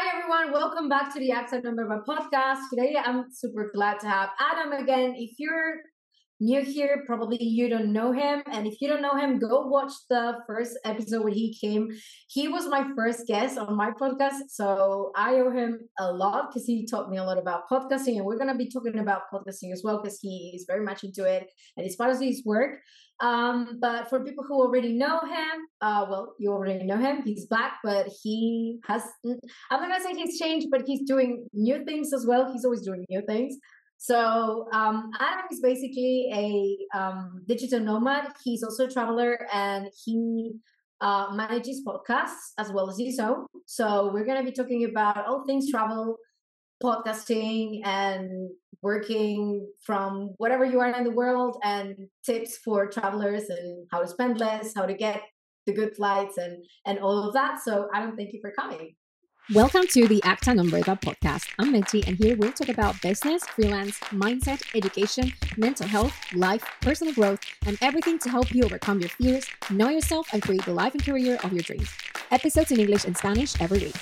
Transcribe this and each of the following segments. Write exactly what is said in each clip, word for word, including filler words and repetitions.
Hi, everyone. Welcome back to the Accent Number One podcast. Today, I'm super glad to have Adam again. If you're new here, probably you don't know him. And if you don't know him, go watch the first episode when he came. He was my first guest on my podcast. So I owe him a lot because he taught me a lot about podcasting. And we're going to be talking about podcasting as well because he is very much into it and it's part of his work. Um, but for people who already know him, uh, well, you already know him. He's black, but he has, I'm not going to say he's changed, but he's doing new things as well. He's always doing new things. So um, Adam is basically a um, digital nomad. He's also a traveler and he uh, manages podcasts as well as his own. So we're going to be talking about all things travel, podcasting, and working from whatever you are in the world, and tips for travelers and how to spend less, how to get the good flights, and and all of that. So Adam, thank you for coming. Welcome to the Acta Number, the podcast. I'm Minty, and here we'll talk about business, freelance, mindset, education, mental health, life, personal growth, and everything to help you overcome your fears, know yourself, and create the life and career of your dreams. Episodes in English and Spanish every week.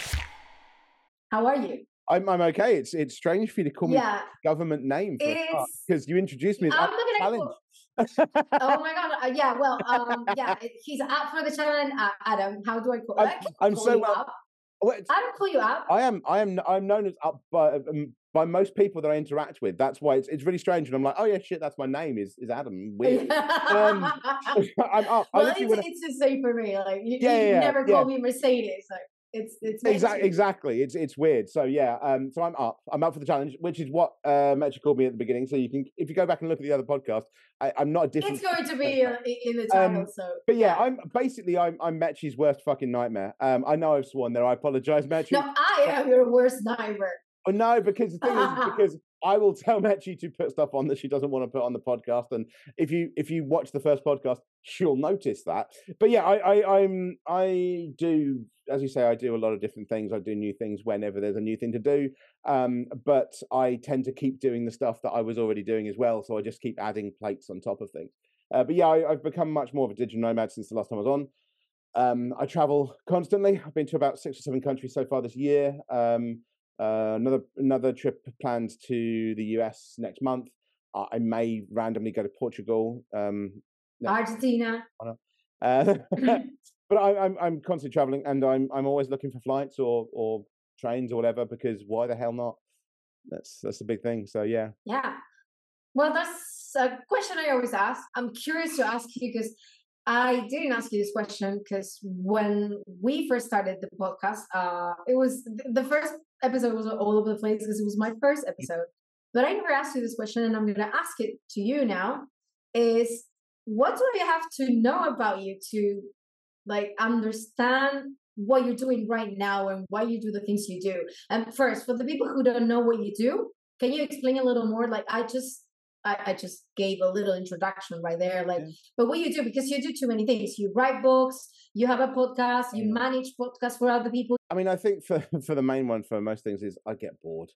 How are you? I'm I'm okay. It's it's strange for you to call me Yeah, government name for it a start, is. because you introduced me as I'm up not for gonna. challenge. Oh my god! Uh, yeah, well, um, yeah, it- he's up for the challenge. Uh, Adam, how do I call? I'm, I can I'm call so you well. up. well, it's- I don't call you up. I am I am I'm known as up by um, by most people that I interact with. That's why it's it's really strange. And I'm like, oh yeah, shit, that's my name is is Adam. Weird. Um, I'm up. I Well, literally it's wanna- it's the same for me. Like you, Yeah, you yeah, yeah, never yeah. call me Mercedes. Like it's it's meant Exactly, to. exactly. It's it's weird. So yeah, um, so I'm up. I'm up for the challenge, which is what um actually called me at the beginning. So you can, if you go back and look at the other podcast, I, I'm not a different. It's going to be uh, i- in the title. Um, So, But yeah, I'm basically I'm I'm Mechi's worst fucking nightmare. Um, I know I've sworn there. I apologize, Mechi. no, I am your worst nightmare. Oh no, because the thing is, because I will tell Mechi to put stuff on that she doesn't want to put on the podcast, and if you if you watch the first podcast, she'll notice that. But yeah, I, I I'm I do, as you say, I do a lot of different things. I do new things whenever there's a new thing to do. Um, but I tend to keep doing the stuff that I was already doing as well, so I just keep adding plates on top of things. Uh, but yeah, I, I've become much more of a digital nomad since the last time I was on. Um, I travel constantly. I've been to about six or seven countries so far this year. Um, uh, another another trip planned to the U S next month. Uh, I may randomly go to Portugal. Um, next Argentina. uh, but I, I'm I'm constantly traveling, and I'm I'm always looking for flights or or trains or whatever, because why the hell not? That's that's the big thing. So yeah. Yeah. Well, that's a question I always ask. I'm curious to ask you because I didn't ask you this question because when we first started the podcast, uh, it was the first episode was all over the place because it was my first episode. But I never asked you this question, and I'm going to ask it to you now. Is what do I have to know about you to like understand what you're doing right now and why you do the things you do? And first, for the people who don't know what you do, can you explain a little more? Like I just I, I just gave a little introduction right there. Like, Yeah. but what you do, because you do too many things. You write books, you have a podcast, you Yeah. manage podcasts for other people. I mean, I think for for the main one for most things is I get bored.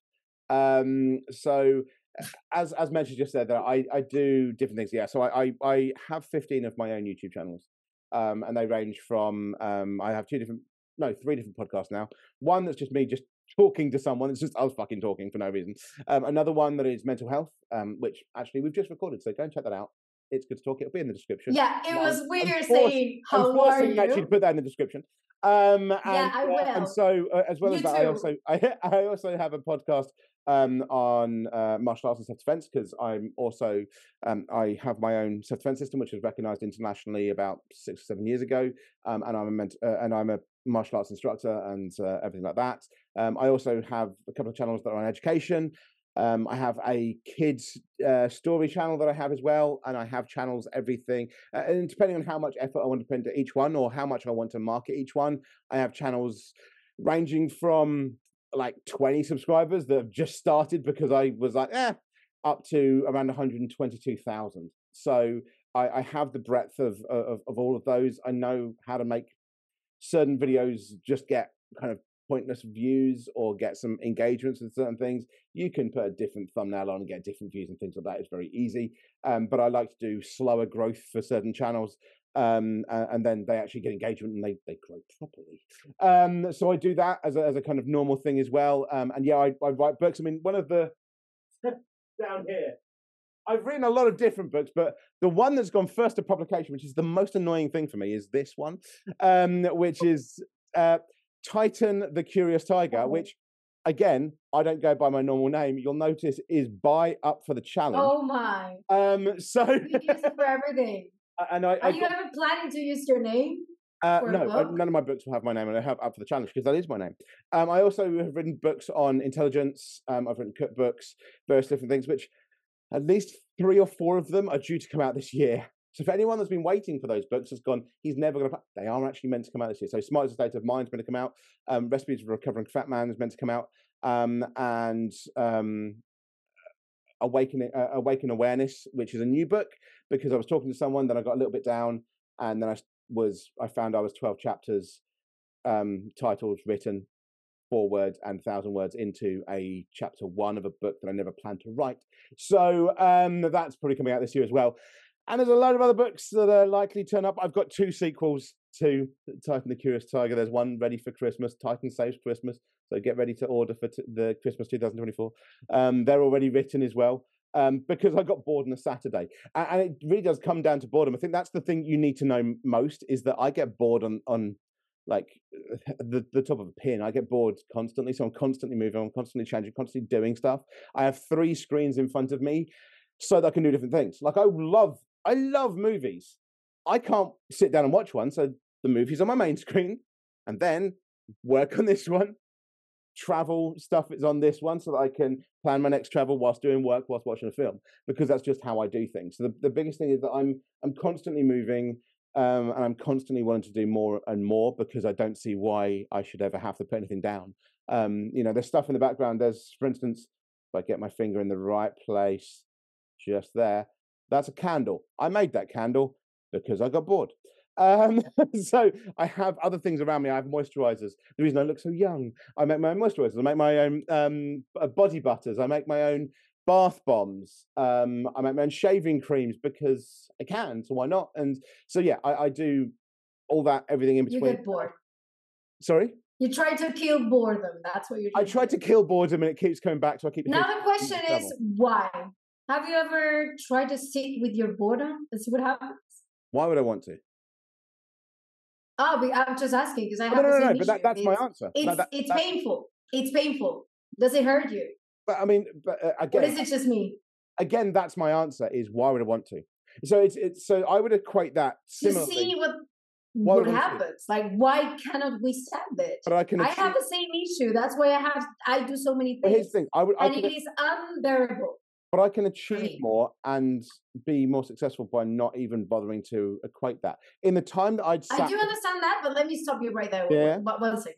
Um, so as as mentioned just said, that I I do different things. Yeah, so I I, I have fifteen of my own YouTube channels, um, and they range from um, I have two different, no, three different podcasts now. One that's just me just talking to someone. It's just us fucking talking for no reason. Um, another one that is mental health, um, which actually we've just recorded, so go and check that out. It's good to talk. It'll be in the description. Yeah, it No, was I'm weird forced- saying, I'm how are forcing Mechi to you? put that in the description. Um, and, Yeah, I uh, and will. so uh, as well You as that, I too. also I, I also have a podcast um, on uh, martial arts and self defense, because I'm also um, I have my own self defense system, which was recognized internationally about six or seven years ago, um, and I'm a ment- uh, and I'm a martial arts instructor and uh, everything like that. Um, I also have a couple of channels that are on education. Um, I have a kids uh, story channel that I have as well, and I have channels everything. Uh, and depending on how much effort I want to put into each one, or how much I want to market each one, I have channels ranging from like twenty subscribers that have just started because I was like, eh, up to around one hundred twenty-two thousand. So I, I have the breadth of, of of all of those. I know how to make certain videos just get kind of pointless views or get some engagements with certain things. You can put a different thumbnail on and get different views and things like that. It's very easy. Um, but I like to do slower growth for certain channels. Um, and, and then they actually get engagement and they, they grow properly. Um, so I do that as a, as a kind of normal thing as well. Um, and yeah, I, I write books. I mean, one of the down here, I've written a lot of different books, but the one that's gone first to publication, which is the most annoying thing for me, is this one, um, which is uh, Titan the Curious Tiger, which, again, I don't go by my normal name. You'll notice is by Up for the Challenge. Oh my! Um, so you use it for everything. And I, Are I you got, ever planning to use your name? Uh, for a no, uh, book? none of my books will have my name, and I have Up for the Challenge because that is my name. Um, I also have written books on intelligence. Um, I've written cookbooks, various different things, which at least three or four of them are due to come out this year. So for anyone that's been waiting for those books, has gone, he's never going to. They are actually meant to come out this year. So Smart as a State of Mind is meant to come out. Um, Recipes for a Recovering Fat Man is meant to come out, um, and um, Awaken uh, Awaken Awareness, which is a new book because I was talking to someone, then I got a little bit down, and then I was I found I was twelve chapters, um, titles written, forward and thousand words into a chapter one of a book that I never planned to write. So um, that's probably coming out this year as well. And there's a load of other books that are likely to turn up. I've got two sequels to Titan the Curious Tiger. There's one ready for Christmas, Titan Saves Christmas. So get ready to order for t- the Christmas twenty twenty-four. Um, they're already written as well. Um, because I got bored on a Saturday. And, and it really does come down to boredom. I think that's the thing you need to know most is that I get bored on, on like the, the top of a pin. I get bored constantly. So I'm constantly moving, I'm constantly changing, constantly doing stuff. I have three screens in front of me so that I can do different things. Like I love, I love movies. I can't sit down and watch one. So the movie's on my main screen and then work on this one. Travel stuff is on this one so that I can plan my next travel whilst doing work, whilst watching a film, because that's just how I do things. So the, the biggest thing is that I'm I'm constantly moving um, and I'm constantly wanting to do more and more because I don't see why I should ever have to put anything down. Um, you know, there's stuff in the background. There's, for instance, if I get my finger in the right place, just there, that's a candle. I made that candle because I got bored. Um, so I have other things around me. I have moisturizers. The reason I look so young, I make my own moisturizers. I make my own um, body butters. I make my own bath bombs. Um, I make my own shaving creams because I can. So why not? And so yeah, I, I do all that, everything in between. You get bored. Sorry. You try to kill boredom. That's what you're doing. I try to kill boredom, and it keeps coming back. So I keep. Now the question is why? Have you ever tried to sit with your boredom and see what happens? Why would I want to? Oh, I'm just asking because I have oh, no, the no, same no, issue. but that, that's it's, my answer. It's no, that, it's that, painful. It's painful. Does it hurt you? But I mean, but uh, again, or is it just me? Again, that's my answer. Is why would I want to? So it's it's so I would equate that similarly. You see what what happens? Like, why cannot we stand it? But I can. I have the same issue. That's why I have. I do so many things. But here's the thing. I would. I and can, it is unbearable. But I can achieve more and be more successful by not even bothering to equate that. In the time that I'd sat... I do understand that, but let me stop you right there. Yeah. One, one second.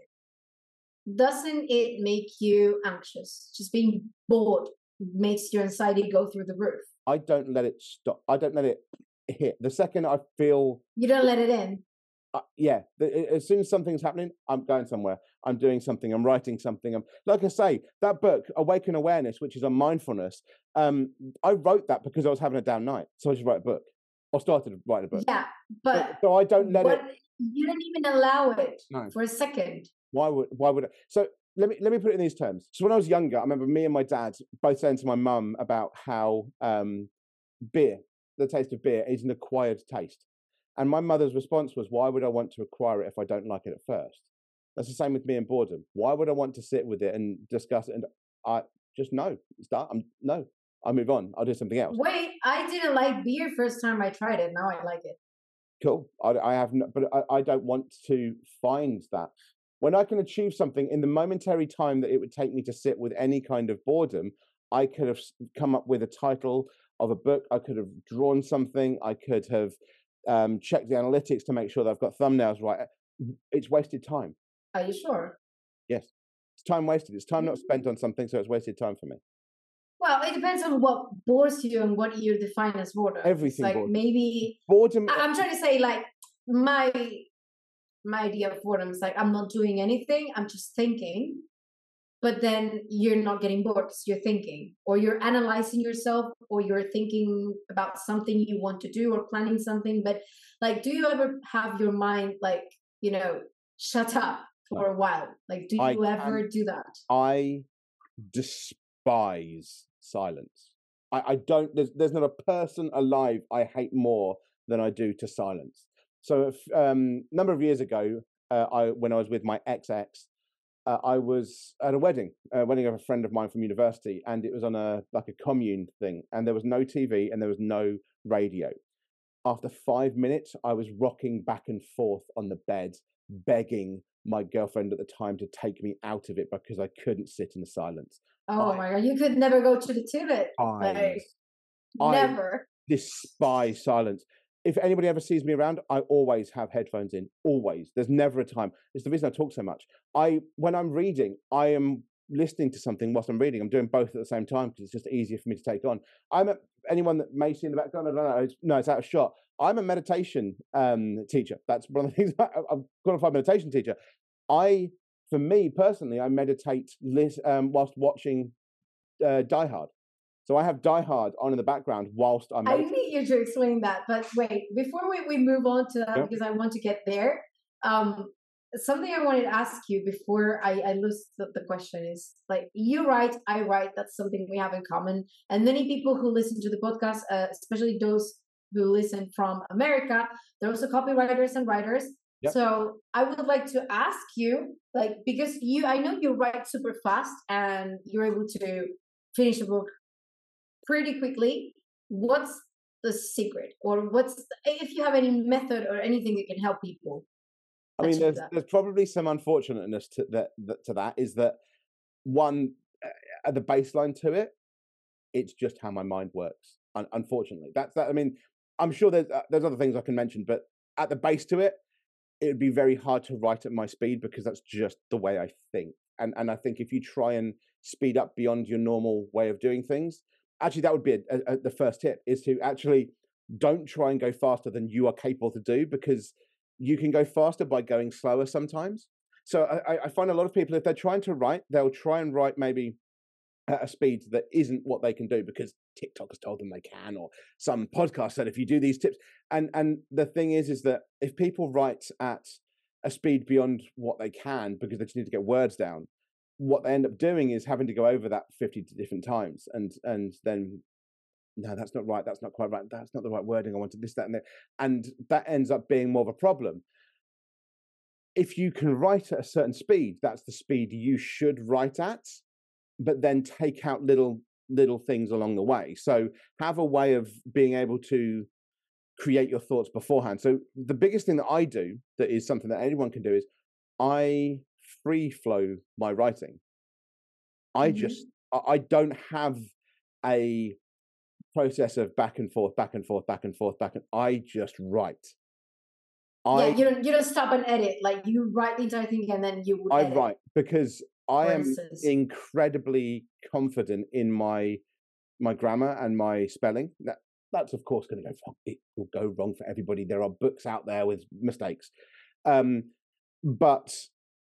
Doesn't it make you anxious? Just being bored makes your anxiety go through the roof. I don't let it stop. I don't let it hit. The second I feel... You don't let it in? Uh, yeah. The, as soon as something's happening, I'm going somewhere. I'm doing something. I'm writing something. I'm, like I say, that book, Awaken Awareness, which is on mindfulness, um, I wrote that because I was having a down night. So I just wrote a book. Or started writing a book. Yeah, but... So, so I don't let but it... You don't even allow it no. for a second. Why would why would I? So let me let me put it in these terms. So when I was younger, I remember me and my dad both saying to my mum about how um, beer, the taste of beer, is an acquired taste. And my mother's response was, why would I want to acquire it if I don't like it at first? That's the same with me and boredom. Why would I want to sit with it and discuss it? And I just no, it's done. I'm no, I'll move on. I'll do something else. Wait, I didn't like beer first time I tried it. Now I like it. Cool. I, I have, no, but I, I don't want to find that. When I can achieve something in the momentary time that it would take me to sit with any kind of boredom, I could have come up with a title of a book. I could have drawn something. I could have um, checked the analytics to make sure that I've got thumbnails right. It's wasted time. Are you sure? Yes. It's time wasted. It's time not spent on something, so it's wasted time for me. Well, it depends on what bores you and what you define as boredom. Everything. Like boredom. maybe boredom. I- I'm trying to say, like my my idea of boredom is like I'm not doing anything. I'm just thinking. but then you're not getting bored because you're thinking, or you're analyzing yourself, or you're thinking about something you want to do or planning something. But like, do you ever have your mind like, you know, shut up for No. a while? Like, do I you ever can- do that? I despise silence. I, I don't, there's, there's not a person alive I hate more than I do to silence. So if, um, a number of years ago, uh, I when I was with my ex-ex, uh, I was at a wedding, a wedding of a friend of mine from university, and it was on a like a commune thing, and there was no T V and there was no radio. After five minutes, I was rocking back and forth on the bed, begging my girlfriend at the time to take me out of it because I couldn't sit in the silence. Oh I, my god, you could never go to the Tibet. I, Like, I never. despise silence. If anybody ever sees me around, I always have headphones in. Always. There's never a time. It's the reason I talk so much. I, when I'm reading, I am listening to something whilst I'm reading. I'm doing both at the same time because it's just easier for me to take on. I'm a, anyone that may see in the background, I don't know. It's, no, it's out of shot. I'm a meditation um, teacher. That's one of the things. I'm a qualified meditation teacher. I, for me personally, I meditate lis- um, whilst watching uh, Die Hard. So I have Die Hard on in the background whilst I'm I meditating. need you to explain that. But wait, before we, we move on to that, Yeah. because I want to get there, um, something I wanted to ask you before I, I lose the, the question is, like, you write, I write, that's something we have in common. And many people who listen to the podcast, uh, especially those who listen from America, they're also copywriters and writers. Yep. So I would like to ask you, like, because you, I know you write super fast and you're able to finish a book pretty quickly. What's the secret, or what's the, if you have any method or anything that can help people? I mean, achieve there's that? there's probably some unfortunateness to that, that to that is that one uh, at the baseline to it, it's just how my mind works. Un- unfortunately, that's that. I mean, I'm sure there's uh, there's other things I can mention, but at the base to it, it would be very hard to write at my speed because that's just the way I think. And and I think if you try and speed up beyond your normal way of doing things, actually that would be a, a, a, the first tip is to actually don't try and go faster than you are capable to do, because you can go faster by going slower sometimes. So I, I find a lot of people, if they're trying to write, they'll try and write maybe at a speed that isn't what they can do because TikTok has told them they can, or some podcast said if you do these tips. And and the thing is, is that if people write at a speed beyond what they can because they just need to get words down, what they end up doing is having to go over that fifty different times, and and then no, that's not right, that's not quite right, that's not the right wording, I wanted this, that, and that, and that ends up being more of a problem. If you can write at a certain speed, that's the speed you should write at, but then take out little little things along the way. So have a way of being able to create your thoughts beforehand. So the biggest thing that I do that is something that anyone can do is I free flow my writing. I Mhm. just I I don't have a process of back and forth, back and forth, back and forth, back and I just write. Yeah, I you don't you don't stop and edit. Like, you write the entire thing and then you would I edit. write because I For am instance. incredibly confident in my my grammar and my spelling. That that's of course going to go wrong. It will go wrong for everybody. There are books out there with mistakes, um, but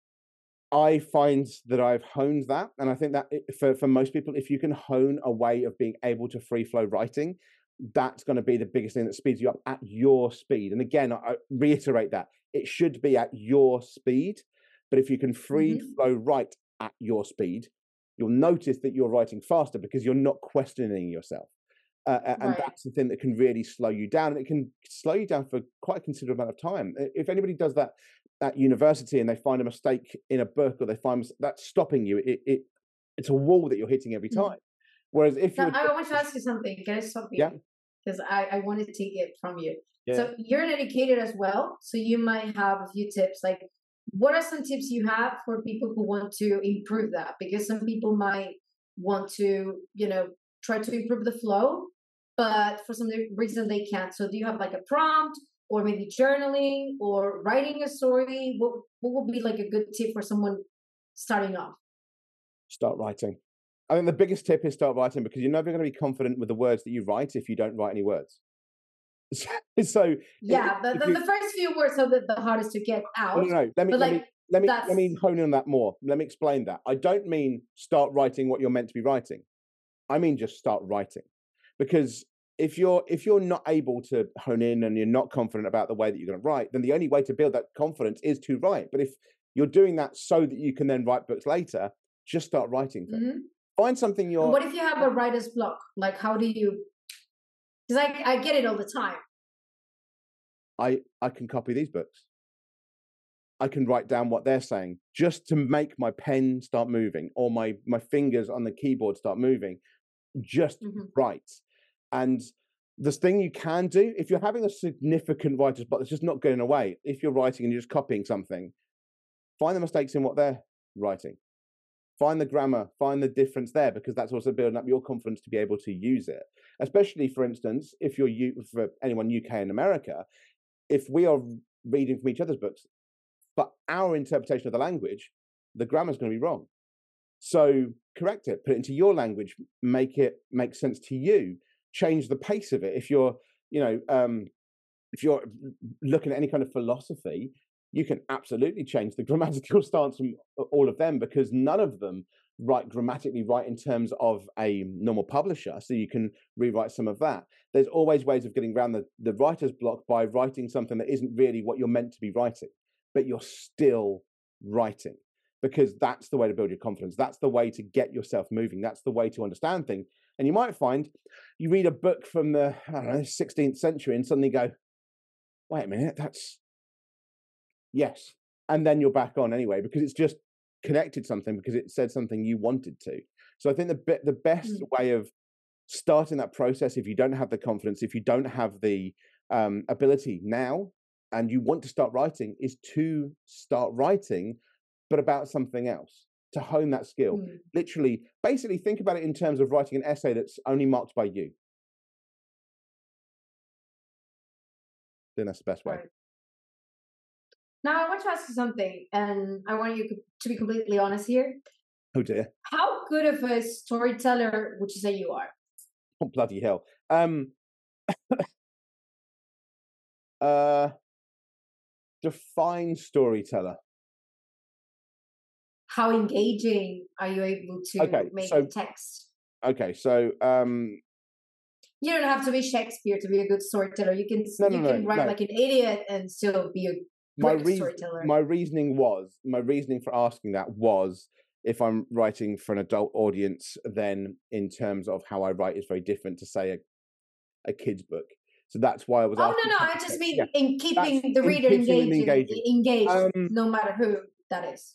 I find that I've honed that, and I think that it, for for most people, if you can hone a way of being able to free flow writing, that's going to be the biggest thing that speeds you up at your speed. And again, I reiterate that it should be at your speed, but if you can free Mhm. flow write at your speed, you'll notice that you're writing faster because you're not questioning yourself. Uh, a- and Right. that's the thing that can really slow you down. And it can slow you down for quite a considerable amount of time. I- If anybody does that at university and they find a mistake in a book, or they find mis- that's stopping you, it, it it's a wall that you're hitting every Mm. time. Whereas if you Now, were I just- want to ask you something. Can I stop yeah, you? Because I, I want to take it from you. yeah. So you're an educator as well. So you might have a few tips. Like, what are some tips you have for people who want to improve that? Because some people might want to, you know, try to improve the flow, but for some reason they can't. So do you have like a prompt, or maybe journaling, or writing a story? What what would be like a good tip for someone starting off? Start writing. I think the biggest tip is start writing, because you're never going to be confident with the words that you write if you don't write any words. So, Yeah, the, if the, you- the first few words are the, the hardest to get no, out. no, no. Let me But let like, me let me that's let me hone in on that more. Let me explain that. I don't mean start writing what you're meant to be writing. I mean just start writing, because if you're if you're not able to hone in and you're not confident about the way that you're going to write, then the only way to build that confidence is to write. But if you're doing that so that you can then write books later, just start writing things. mm-hmm. Find something you're. And what if you have a writer's block? Like, how do you? Because I I get it all the time. I I can copy these books. I can write down what they're saying just to make my pen start moving, or my my fingers on the keyboard start moving. Just Mm-hmm. write. And this thing you can do, if you're having a significant writer's block that's just not going away, if you're writing and you're just copying something, find the mistakes in what they're writing. Find the grammar, find the difference there, because that's also building up your confidence to be able to use it. Especially, for instance, if you're for anyone U K and America, if we are reading from each other's books, but our interpretation of the language, the grammar is going to be wrong. So correct it, put it into your language, make it make sense to you. Change the pace of it. If you're, you know, um, if you're looking at any kind of philosophy, you can absolutely change the grammatical stance from all of them, because none of them write grammatically right in terms of a normal publisher. So you can rewrite some of that. There's always ways of getting around the, the writer's block by writing something that isn't really what you're meant to be writing, but you're still writing, because that's the way to build your confidence. That's the way to get yourself moving. That's the way to understand things. And you might find you read a book from the, I don't know, sixteenth century and suddenly go, wait a minute, that's, yes. And then you're back on anyway, because it's just connected something, because it said something you wanted to. So I think the, the best mm. way of starting that process, if you don't have the confidence, if you don't have the um, ability now, and you want to start writing, is to start writing, but about something else, to hone that skill. Mm. Literally, basically think about it in terms of writing an essay that's only marked by you. I think that's the best way. Right. Now, I want to ask you something, and I want you to be completely honest here. Oh dear. How good of a storyteller would you say you are? Oh, bloody hell. Um, uh, define storyteller. How engaging are you able to okay, make so, the text? Okay, so um, you don't have to be Shakespeare to be a good storyteller. You can no, you no, can no, write no. like an idiot and still be a my good reason, storyteller. My reasoning was my reasoning for asking that was, if I'm writing for an adult audience, then in terms of how I write is very different to say a, a kid's book. So that's why I was. Oh asking no, no, I just mean yeah. in keeping that's the reader engaged, engaging. engaged, um, no matter who that is.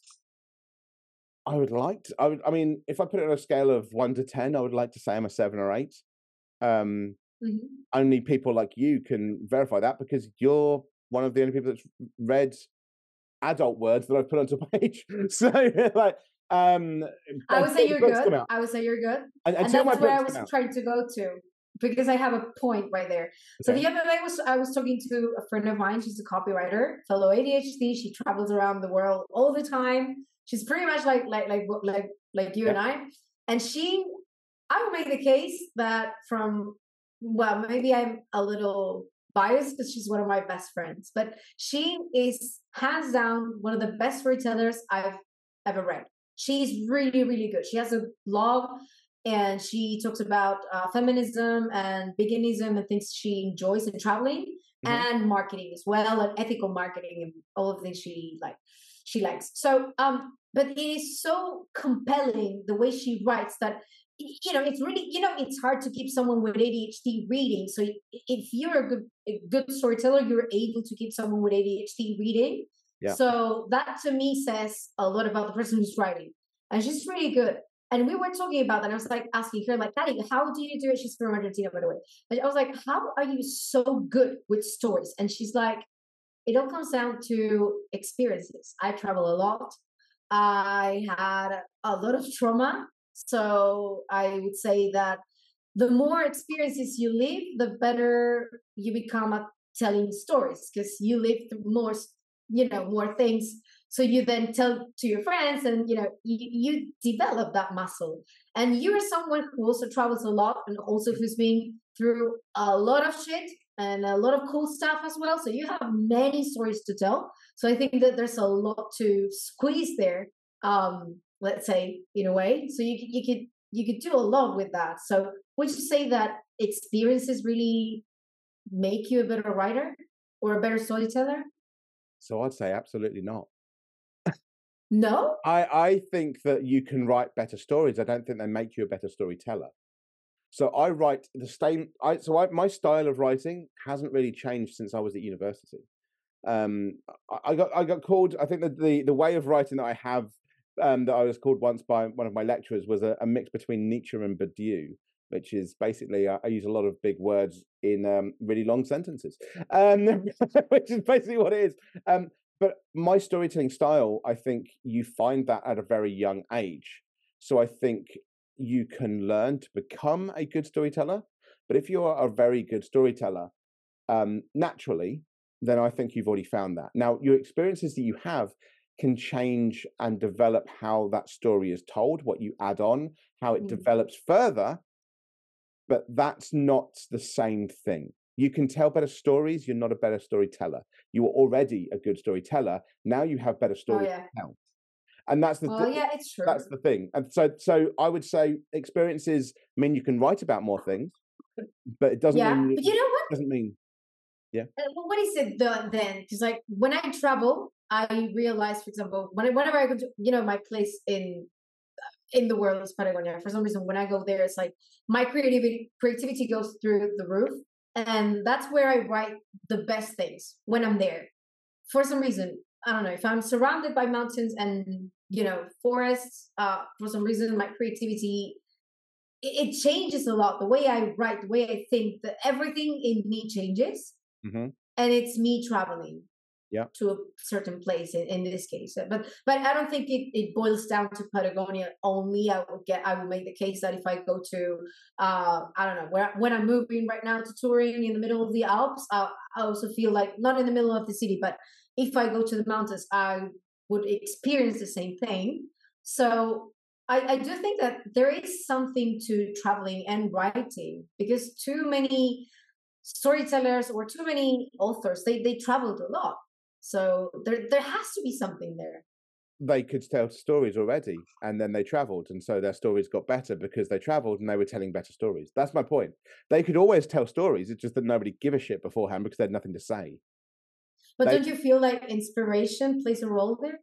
I would like to. I would. I mean, if I put it on a scale of one to ten, I would like to say I'm a seven or eight. Um, mm-hmm. Only people like you can verify that, because you're one of the only people that's read adult words that I've put onto a page. So, like, um, I would say you're good. I would say you're good, and, and that's where I was trying to go to, because I have a point right there. Okay. So the other day I was I was talking to a friend of mine. She's a copywriter, fellow A D H D. She travels around the world all the time. She's pretty much like like like like like you yeah. and I. And she, I would make the case that from, well, maybe I'm a little biased because she's one of my best friends, but she is hands down one of the best storytellers I've ever read. She's really, really good. She has a blog and she talks about uh, feminism and veganism and things she enjoys in traveling mm-hmm. and marketing as well, and ethical marketing and all of the things she like. She likes. So, um, but it is so compelling the way she writes that, you know, it's really, you know, it's hard to keep someone with A D H D reading. So if you're a good, a good storyteller, you're able to keep someone with A D H D reading. Yeah. So that to me says a lot about the person who's writing. And she's really good. And we were talking about that. And I was like asking her, like, Patty, how do you do it? She's from Argentina, by the way. But I was like, how are you so good with stories? And she's like, it all comes down to experiences. I travel a lot. I had a lot of trauma. So I would say that the more experiences you live, the better you become at telling stories, because you live through more, you know, more things. So you then tell to your friends and, you know, you, you develop that muscle. And you're someone who also travels a lot and also who's been through a lot of shit. and a lot of cool stuff as well. So you have many stories to tell. So I think that there's a lot to squeeze there. Um, let's say in a way. So you you could you could do a lot with that. So would you say that experiences really make you a better writer or a better storyteller? So I'd say absolutely not. No? I, I think that you can write better stories. I don't think they make you a better storyteller. So I write the same. I so I, my style of writing hasn't really changed since I was at university. Um, I, I got I got called. I think that the the way of writing that I have um, that I was called once by one of my lecturers was a, a mix between Nietzsche and Bourdieu, which is basically I, I use a lot of big words in um, really long sentences, um, which is basically what it is. Um, but my storytelling style, I think you find that at a very young age. So I think you can learn to become a good storyteller. But if you are a very good storyteller, um, naturally, then I think you've already found that. Now, your experiences that you have can change and develop how that story is told, what you add on, how it mm. develops further. But that's not the same thing. You can tell better stories. You're not a better storyteller. You are already a good storyteller. Now you have better stories oh, yeah. to tell. And that's the oh th- yeah, it's true. That's the thing. And so, so I would say experiences mean you can write about more things, but it doesn't yeah. mean. But you know what? Doesn't mean. Yeah. Uh, well, what is it the, then? Because like when I travel, I realize, for example, when, whenever I go to, you know, my place in in the world is Patagonia. For some reason, when I go there, it's like my creativity creativity goes through the roof, and that's where I write the best things when I'm there. For some reason, I don't know, if I'm surrounded by mountains and, you know, forests, uh, for some reason, my creativity, it, it changes a lot. The way I write, the way I think, that everything in me changes. Mm-hmm. And it's me traveling yeah. to a certain place in, in this case. But but I don't think it, it boils down to Patagonia only. I will get I will make the case that if I go to, uh, I don't know, where, when I'm moving right now to Turin in the middle of the Alps, uh, I also feel like, not in the middle of the city, but if I go to the mountains, I would experience the same thing. So I, I do think that there is something to traveling and writing, because too many storytellers or too many authors, they, they traveled a lot. So there there has to be something there. They could tell stories already, and then they traveled, and so their stories got better because they traveled and they were telling better stories. That's my point. They could always tell stories. It's just that nobody give a shit beforehand because they had nothing to say. But they, don't you feel like inspiration plays a role there?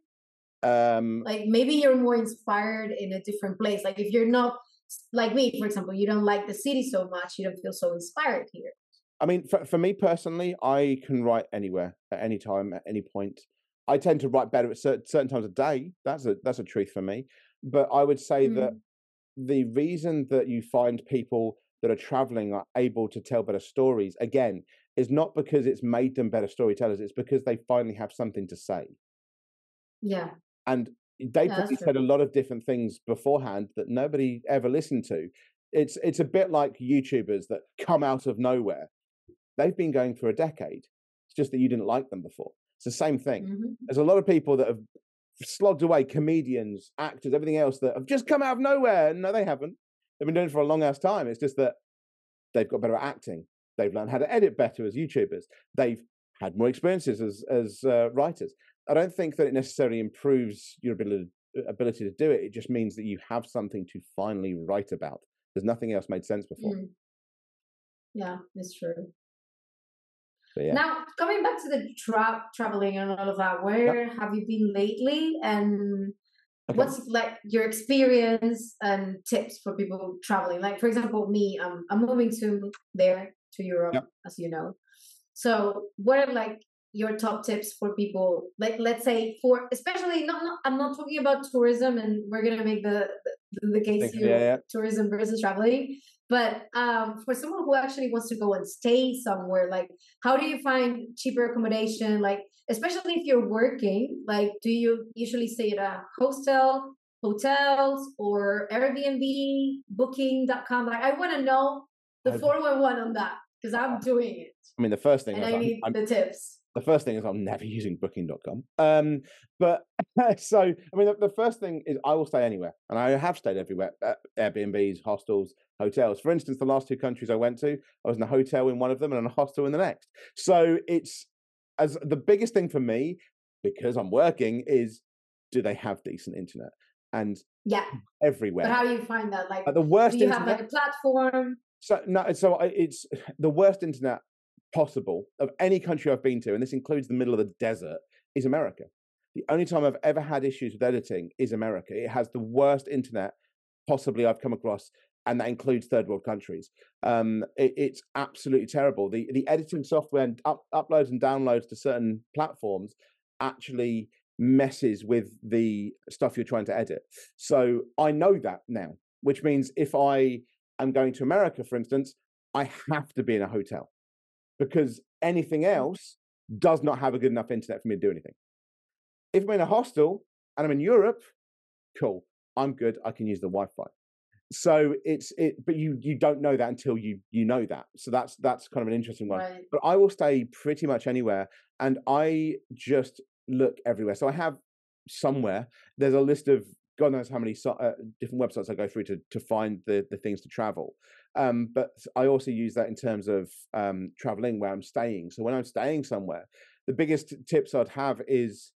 Um, like maybe you're more inspired in a different place. Like if you're not like me, for example, you don't like the city so much, you don't feel so inspired here. I mean, for, for me personally, I can write anywhere, at any time, at any point. I tend to write better at certain, certain times of day. That's a that's a truth for me. But I would say mm. that the reason that you find people that are traveling are able to tell better stories, again, is not because it's made them better storytellers. It's because they finally have something to say. Yeah. And they yeah, probably said a lot of different things beforehand that nobody ever listened to. It's it's a bit like YouTubers that come out of nowhere. They've been going for a decade. It's just that you didn't like them before. It's the same thing. Mm-hmm. There's a lot of people that have slogged away, comedians, actors, everything else, that have just come out of nowhere. No, they haven't. They've been doing it for a long ass time. It's just that they've got better at acting. They've learned how to edit better as YouTubers. They've had more experiences as as uh, writers. I don't think that it necessarily improves your ability, ability to do it. It just means that you have something to finally write about. There's nothing else made sense before. Mm. Yeah, it's true. So, yeah. Now, coming back to the tra- traveling and all of that, where yep. have you been lately? And okay. what's like your experience and tips for people traveling? Like, for example, me, um, I'm moving to there, to Europe, yep. as you know. So what are like your top tips for people? Like, let's say for, especially, not, not I'm not talking about tourism, and we're going to make the, the, the case here, yeah, yeah. tourism versus traveling. But um, for someone who actually wants to go and stay somewhere, like, how do you find cheaper accommodation? Like, especially if you're working, like, do you usually stay at a hostel, hotels, or Airbnb, booking dot com? Like, I want to know the four one one on that, because I'm doing it. I mean, the first thing and is I I'm, need I'm, the tips. the first thing is I'm never using booking dot com. Um, but so, I mean, the, the first thing is I will stay anywhere. And I have stayed everywhere, uh, Airbnbs, hostels, hotels. For instance, the last two countries I went to, I was in a hotel in one of them and in a hostel in the next. So it's, as the biggest thing for me, because I'm working, is do they have decent internet? And yeah, everywhere. But how do you find that? Like, uh, the worst do you internet, have like a platform? So no, so it's the worst internet possible of any country I've been to, and this includes the middle of the desert, is America. The only time I've ever had issues with editing is America. It has the worst internet possibly I've come across, and that includes third world countries. Um, it, it's absolutely terrible. The the editing software and up, uploads and downloads to certain platforms actually messes with the stuff you're trying to edit. So I know that now, which means if I am going to America, for instance, I have to be in a hotel, because anything else does not have a good enough internet for me to do anything. If I'm in a hostel and I'm in Europe, cool, I'm good. I can use the Wi-Fi. So it's it, but you you don't know that until you you know that. So that's that's kind of an interesting one. Right. But I will stay pretty much anywhere, and I just look everywhere. So I have somewhere. There's a list of God knows how many so, uh, different websites I go through to to find the the things to travel. Um, but I also use that in terms of um, traveling where I'm staying. So when I'm staying somewhere, the biggest tips I'd have is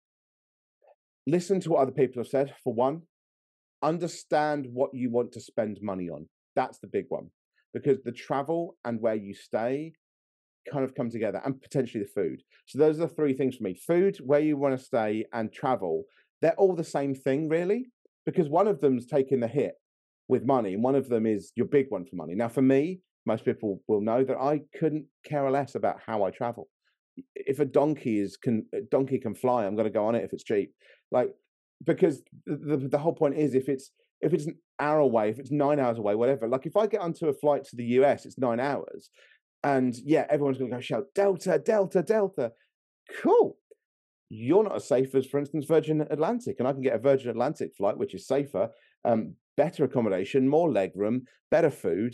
listen to what other people have said, for one. Understand what you want to spend money on. That's the big one, because the travel and where you stay kind of come together, and potentially the food. So those are the three things for me: food, where you want to stay, and travel. They're all the same thing, really, because one of them's taking the hit with money, and one of them is your big one for money. Now, for me, most people will know that I couldn't care less about how I travel. If a donkey is can a donkey can fly, I'm going to go on it if it's cheap. Like, because the, the the whole point is, if it's if it's an hour away, if it's nine hours away, whatever. Like, if I get onto a flight to the U S, it's nine hours, and yeah, everyone's going to go shout Delta, Delta, Delta. Cool. You're not as safe as, for instance, Virgin Atlantic, and I can get a Virgin Atlantic flight, which is safer, um, better accommodation, more legroom, better food.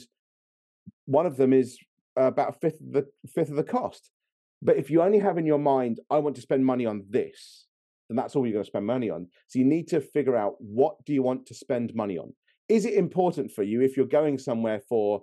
One of them is uh, about a fifth of the fifth of the cost. But if you only have in your mind, I want to spend money on this, then that's all you're going to spend money on. So you need to figure out, what do you want to spend money on? Is it important for you if you're going somewhere for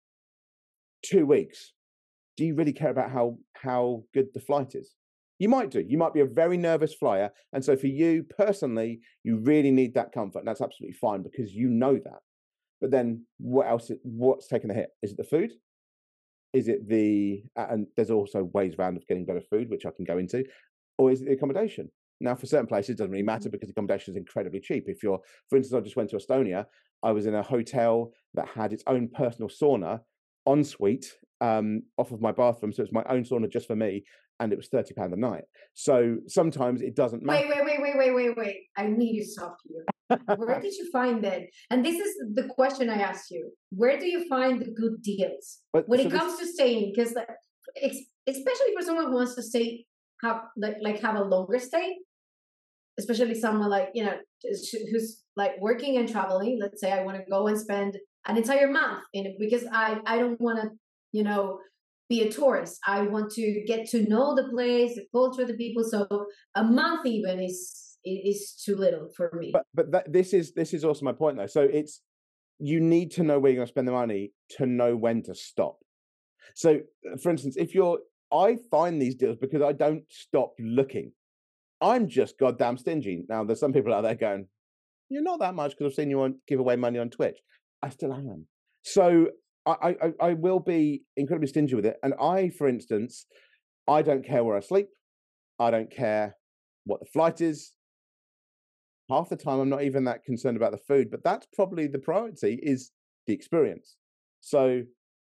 two weeks? Do you really care about how how good the flight is? You might do. You might be a very nervous flyer. And so for you personally, you really need that comfort. And that's absolutely fine, because you know that. But then what else? What's taking the hit? Is it the food? Is it the, and there's also ways around of getting better food, which I can go into, or is it the accommodation? Now, for certain places, it doesn't really matter, because accommodation is incredibly cheap. If you're, for instance, I just went to Estonia. I was in a hotel that had its own personal sauna ensuite um, off of my bathroom. So it's my own sauna just for me. And it was thirty pounds a night. So sometimes it doesn't matter. Wait, wait, wait, wait, wait, wait, wait. I need to stop you. Where did you find that? And this is the question I asked you. Where do you find the good deals But, when so it comes this, to staying? Because like, especially for someone who wants to stay, have like, like have a longer stay, especially someone like, you know, who's like working and traveling. Let's say I want to go and spend an entire month in it, because I, I don't want to, you know, be a tourist. I want to get to know the place, the culture, the people. So a month even is is too little for me. But but that, this is this is also my point, though. So it's, you need to know where you're going to spend the money to know when to stop. So, for instance, if you're, I find these deals because I don't stop looking. I'm just goddamn stingy. Now, there's some people out there going, "You're not that much," because I've seen you on, give away money on Twitch. I still am. So I, I, I will be incredibly stingy with it. And I, for instance, I don't care where I sleep. I don't care what the flight is. Half the time, I'm not even that concerned about the food, but that's probably the priority, is the experience. So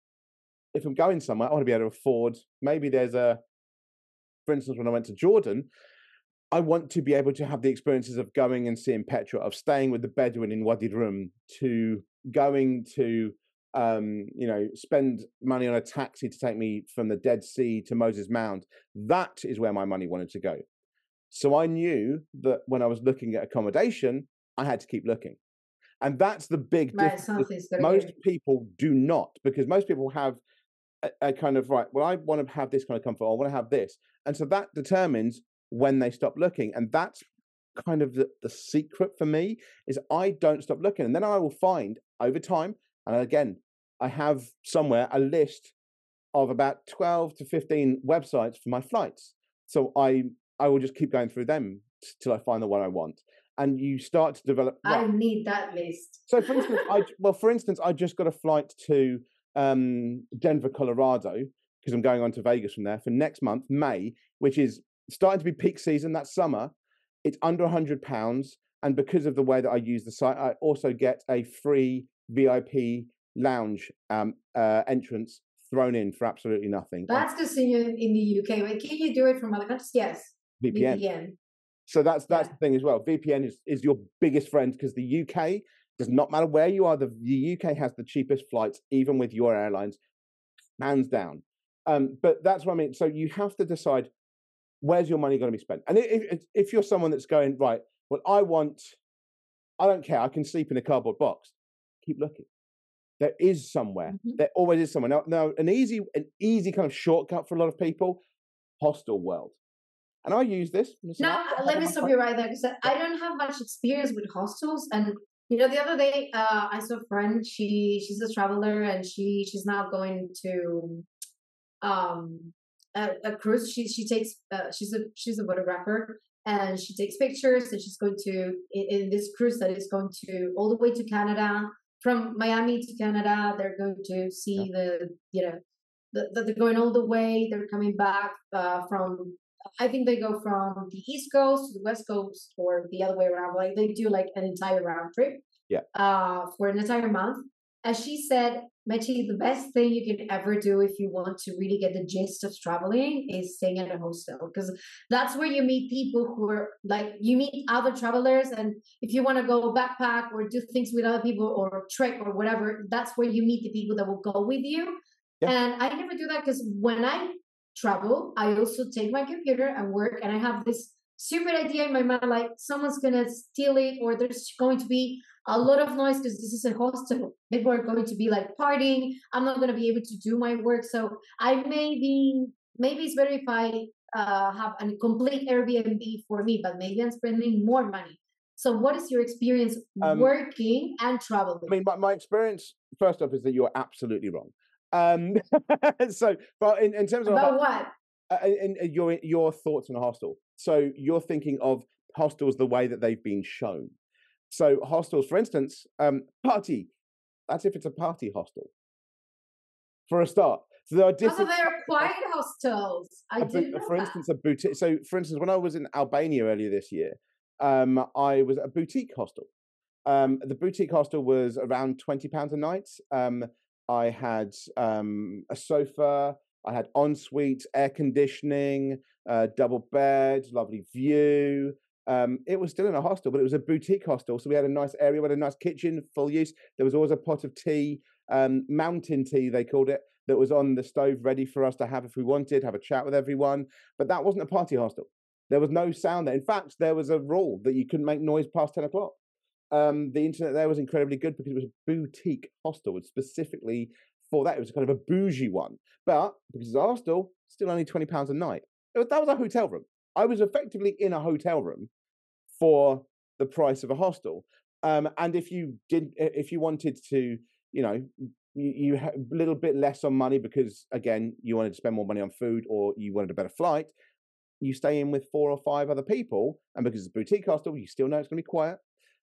if I'm going somewhere, I want to be able to afford, maybe there's a, for instance, when I went to Jordan, I want to be able to have the experiences of going and seeing Petra, of staying with the Bedouin in Wadi Rum, to going to, um, you know, spend money on a taxi to take me from the Dead Sea to Moses Mound. That is where my money wanted to go. So I knew that when I was looking at accommodation, I had to keep looking. And that's the big Right, difference. something's gonna Most get- people do not, because most people have a, a kind of right. Well, I want to have this kind of comfort. I want to have this, and so that determines when they stop looking, and that's kind of the, the secret for me is I don't stop looking, and then I will find over time, and again, I have somewhere a list of about twelve to fifteen websites for my flights. So I I will just keep going through them till I find the one I want. And you start to develop. I Right. need that list. So for instance, I well, for instance, I just got a flight to um, Denver, Colorado, because I'm going on to Vegas from there for next month, May, which is starting to be peak season. That summer, it's under a hundred pounds, and because of the way that I use the site, I also get a free V I P lounge um, uh, entrance thrown in for absolutely nothing. That's because you're in the U K. But can you do it from other countries? Yes. V P N. V P N. So that's that's Yeah. the thing as well. V P N is, is your biggest friend because the U K does not matter where you are. The, the U K has the cheapest flights, even with your airlines, hands down. Um, but that's what I mean. So you have to decide where's your money going to be spent. And if, if if you're someone that's going right, well, I want, I don't care. I can sleep in a cardboard box. Keep looking. There is somewhere. Mm-hmm. There always is somewhere. Now, now, an easy an easy kind of shortcut for a lot of people, Hostel World. And I use this. No, let me stop you right there because I don't have much experience with hostels. And you know, the other day uh, I saw a friend. She she's a traveler and she she's now going to um a, a cruise. She she takes uh, she's a she's a photographer and she takes pictures and she's going to in, in this cruise that is going to all the way to Canada. From Miami to Canada, they're going to see yeah. the, you know, the, the, they're going all the way. They're coming back uh, from, I think they go from the East Coast to the West Coast or the other way around. Like they do like an entire round trip yeah. uh, for an entire month. As she said, Mechi, the best thing you can ever do if you want to really get the gist of traveling is staying at a hostel because that's where you meet people who are like, you meet other travelers. And if you want to go backpack or do things with other people or trek or whatever, that's where you meet the people that will go with you. Yeah. And I never do that because when I travel, I also take my computer and work and I have this stupid idea in my mind, like someone's going to steal it or there's going to be a lot of noise because this is a hostel. People are going to be like partying. I'm not going to be able to do my work. So I maybe, maybe it's better if I uh, have a complete Airbnb for me, but maybe I'm spending more money. So what is your experience um, working and traveling? I mean, my, my experience, first off, is that you're absolutely wrong. Um, so, but in, in terms of About what? Uh, in, in your, your thoughts on a hostel. So you're thinking of hostels the way that they've been shown. So hostels, for instance, um, party. That's if it's a party hostel. For a start. So there are different. Oh, they're quiet hostels. I didn't know For that. instance, a boutique. So, for instance, when I was in Albania earlier this year, um, I was at a boutique hostel. Um, the boutique hostel was around twenty pounds a night. Um, I had um, a sofa. I had ensuite, air conditioning, uh, double bed, lovely view. Um, it was still in a hostel, but it was a boutique hostel. So we had a nice area, we had a nice kitchen, full use. There was always a pot of tea, um, mountain tea, they called it, that was on the stove ready for us to have if we wanted, have a chat with everyone. But that wasn't a party hostel. There was no sound there. In fact, there was a rule that you couldn't make noise past ten o'clock. Um, the internet there was incredibly good because it was a boutique hostel, specifically for that. It was kind of a bougie one. But because it's a hostel, still only twenty pounds a night. It was, that was a hotel room. I was effectively in a hotel room for the price of a hostel. Um, and if you did, if you wanted to, you know, you, you had a little bit less on money because, again, you wanted to spend more money on food or you wanted a better flight, you stay in with four or five other people. And because it's a boutique hostel, you still know it's going to be quiet.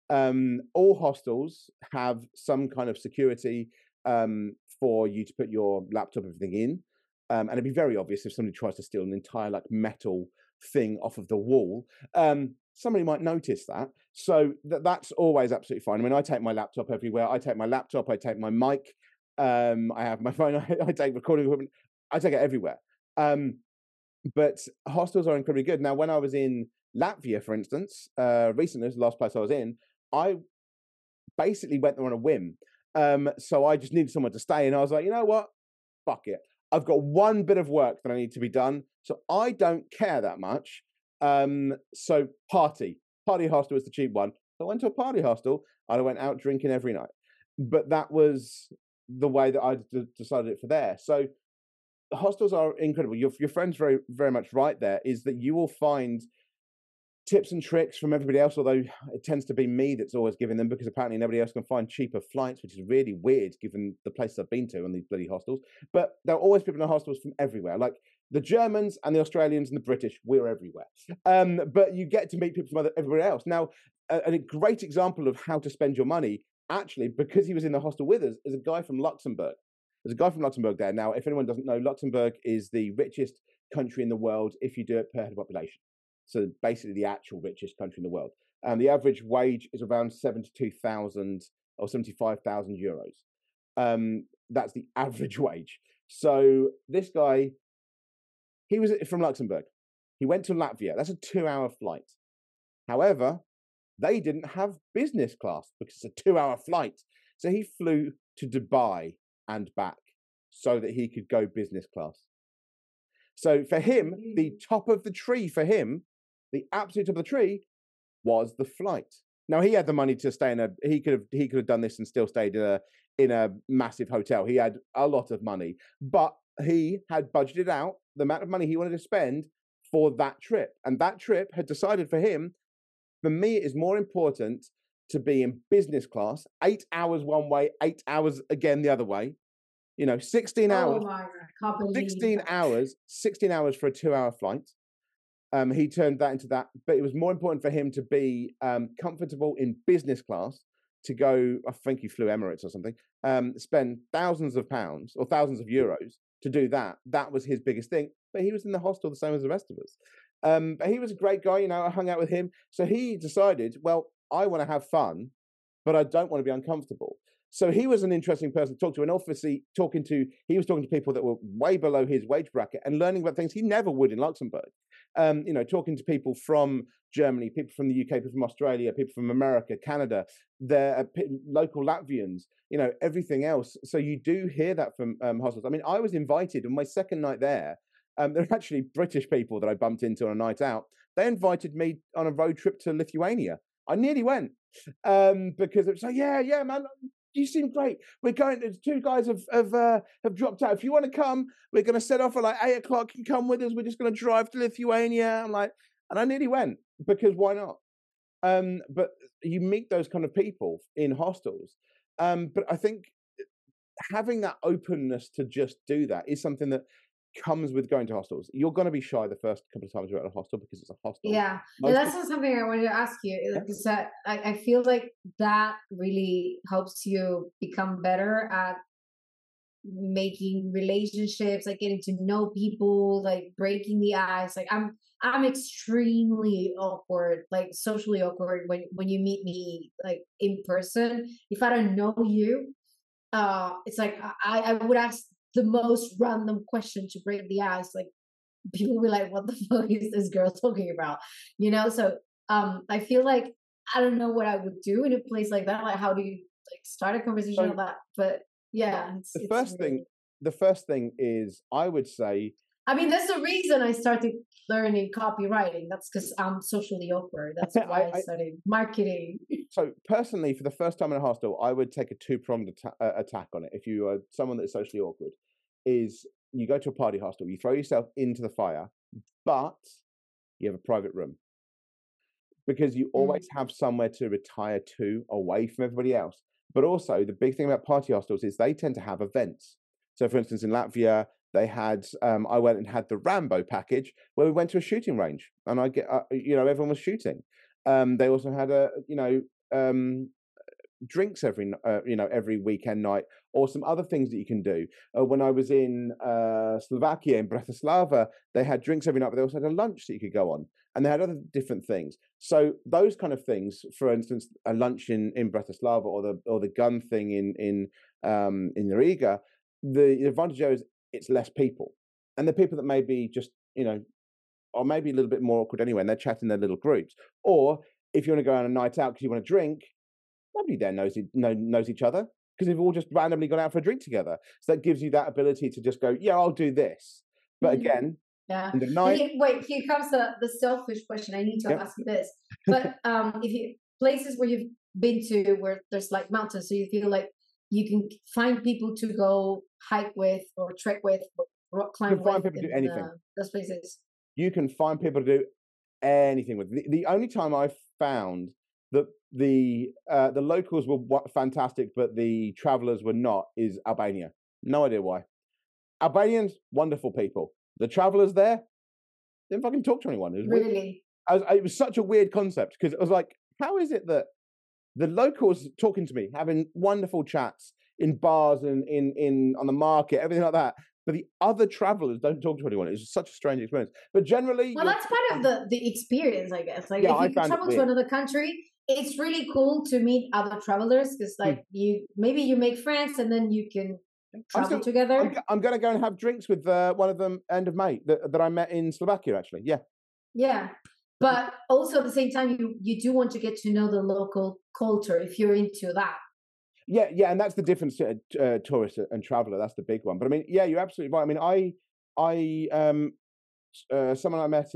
Um, all hostels have some kind of security um, for you to put your laptop, everything in. Um, and it'd be very obvious if somebody tries to steal an entire like metal thing off of the wall. Um, somebody might notice that. So th- that's always absolutely fine. I mean, I take my laptop everywhere. I take my laptop. I take my mic. Um, I have my phone. I, I take recording equipment. I take it everywhere. Um, but hostels are incredibly good. Now, when I was in Latvia, for instance, uh, recently, this is the last place I was in, I basically went there on a whim. Um, so I just needed someone to stay. And I was like, you know what? Fuck it. I've got one bit of work that I need to be done. So I don't care that much. Um, so party. Party hostel was the cheap one. So I went to a party hostel and I went out drinking every night. But that was the way that I d- decided it for there. So hostels are incredible. Your your friend's very very much right there. Is that you will find tips and tricks from everybody else, although it tends to be me that's always giving them because apparently nobody else can find cheaper flights, which is really weird given the places I've been to on these bloody hostels. But there are always people in the hostels from everywhere. Like the Germans and the Australians and the British, we're everywhere. Um, but you get to meet people from other, everywhere else. Now, a, a great example of how to spend your money, actually, because he was in the hostel with us, is a guy from Luxembourg. There's a guy from Luxembourg there. Now, if anyone doesn't know, Luxembourg is the richest country in the world if you do it per head of population. So basically the actual richest country in the world. And the average wage is around seventy-two thousand or seventy-five thousand euros. Um, that's the average wage. So this guy, he was from Luxembourg. He went to Latvia. That's a two-hour flight. However, they didn't have business class because it's a two-hour flight. So he flew to Dubai and back so that he could go business class. So for him, the top of the tree for him, the absolute top of the tree was the flight. Now he had the money to stay in a. He could have. He could have done this and still stayed in a in a massive hotel. He had a lot of money, but he had budgeted out the amount of money he wanted to spend for that trip, and that trip had decided for him. For me, it is more important to be in business class, eight hours one way, eight hours again the other way. You know, sixteen hours. Oh my God, sixteen hours. Sixteen hours for a two-hour flight. Um, he turned that into that, but it was more important for him to be um, comfortable in business class, to go, I think he flew Emirates or something, um, spend thousands of pounds or thousands of euros to do that. That was his biggest thing. But he was in the hostel the same as the rest of us. Um, but he was a great guy, you know, I hung out with him. So he decided, well, I want to have fun, but I don't want to be uncomfortable. So he was an interesting person to talk to, and obviously talking to, he was talking to people that were way below his wage bracket and learning about things he never would in Luxembourg. Um, you know, talking to people from Germany, people from the U K, people from Australia, people from America, Canada, the uh, local Latvians, you know, everything else. So you do hear that from um, hostels. I mean, I was invited on my second night there. Um, there are actually British people that I bumped into on a night out. They invited me on a road trip to Lithuania. I nearly went um, because it was like, yeah, yeah, man. You seem great. We're going. Two guys have have uh, have dropped out. If you want to come, we're going to set off at like eight o'clock. You can come with us. We're just going to drive to Lithuania. I'm like, and I nearly went because why not? Um, but you meet those kind of people in hostels. Um, but I think having that openness to just do that is something that comes with going to hostels. You're going to be shy the first couple of times you're at a hostel because it's a hostel. Yeah, and that's not something I wanted to ask you. Like, is that I, I feel like that really helps you become better at making relationships, like getting to know people, like breaking the ice. Like I'm, I'm extremely awkward, like socially awkward when when you meet me like in person. If I don't know you, uh, it's like I I would ask the most random question to break the ice. Like people will be like, what the fuck is this girl talking about? You know? So um I feel like I don't know what I would do in a place like that. Like how do you like start a conversation So like that? But yeah, it's, the it's first really... thing, the first thing is I would say. I mean, that's the reason I started learning copywriting. That's because I'm socially awkward. That's why I, I studied marketing. So personally, for the first time in a hostel, I would take a two-pronged atta- uh, attack on it. If you are someone that's socially awkward, is you go to a party hostel, you throw yourself into the fire, but you have a private room. Because you always mm. have somewhere to retire to away from everybody else. But also, the big thing about party hostels is they tend to have events. So, for instance, in Latvia, they had, um, I went and had the Rambo package where we went to a shooting range and I get, uh, you know, everyone was shooting. Um, they also had a, you know, um, drinks every, uh, you know, every weekend night or some other things that you can do. Uh, when I was in uh, Slovakia, in Bratislava, they had drinks every night, but they also had a lunch that you could go on. And they had other different things. So those kind of things, for instance, a lunch in, in Bratislava or the or the gun thing in in um, in Riga, the advantage there is it's less people. And the people that may be just, you know, or maybe a little bit more awkward anyway, and they're chatting in their little groups. Or if you want to go on a night out because you want to drink, nobody there knows, know, knows each other because they've all just randomly gone out for a drink together. So that gives you that ability to just go, yeah, I'll do this. But mm-hmm. again, yeah. in the night... Here, wait, here comes the, the selfish question. I need to yep. ask you this. But um, if you places where you've been to where there's like mountains, so you feel like you can find people to go hike with or trek with, rock You climb can find with people to do in anything. uh, those places. You can find people to do anything with. The, the only time I've found that the uh, the locals were what, fantastic, but the travelers were not, is Albania. No idea why. Albanians, wonderful people. The travelers there didn't fucking talk to anyone. It was weird. Really? I was, it was such a weird concept because it was like, how is it that the locals talking to me, having wonderful chats in bars and in in on the market, everything like that, but the other travelers don't talk to anyone? It's such a strange experience. But generally, Well, that's part of the the experience, I guess. Like yeah, if I you found it travel to weird. another country, it's really cool to meet other travelers because, Hmm. like, you maybe you make friends and then you can I'm travel still, together. I'm, g- I'm going to go and have drinks with uh, one of them end of May that, that I met in Slovakia, actually. Yeah. Yeah, but also at the same time, you you do want to get to know the local culture if you're into that. Yeah, yeah, and that's the difference to uh, uh, tourist and traveler. That's the big one. But I mean, yeah, you're absolutely right. I mean, I, I, um, uh, someone I met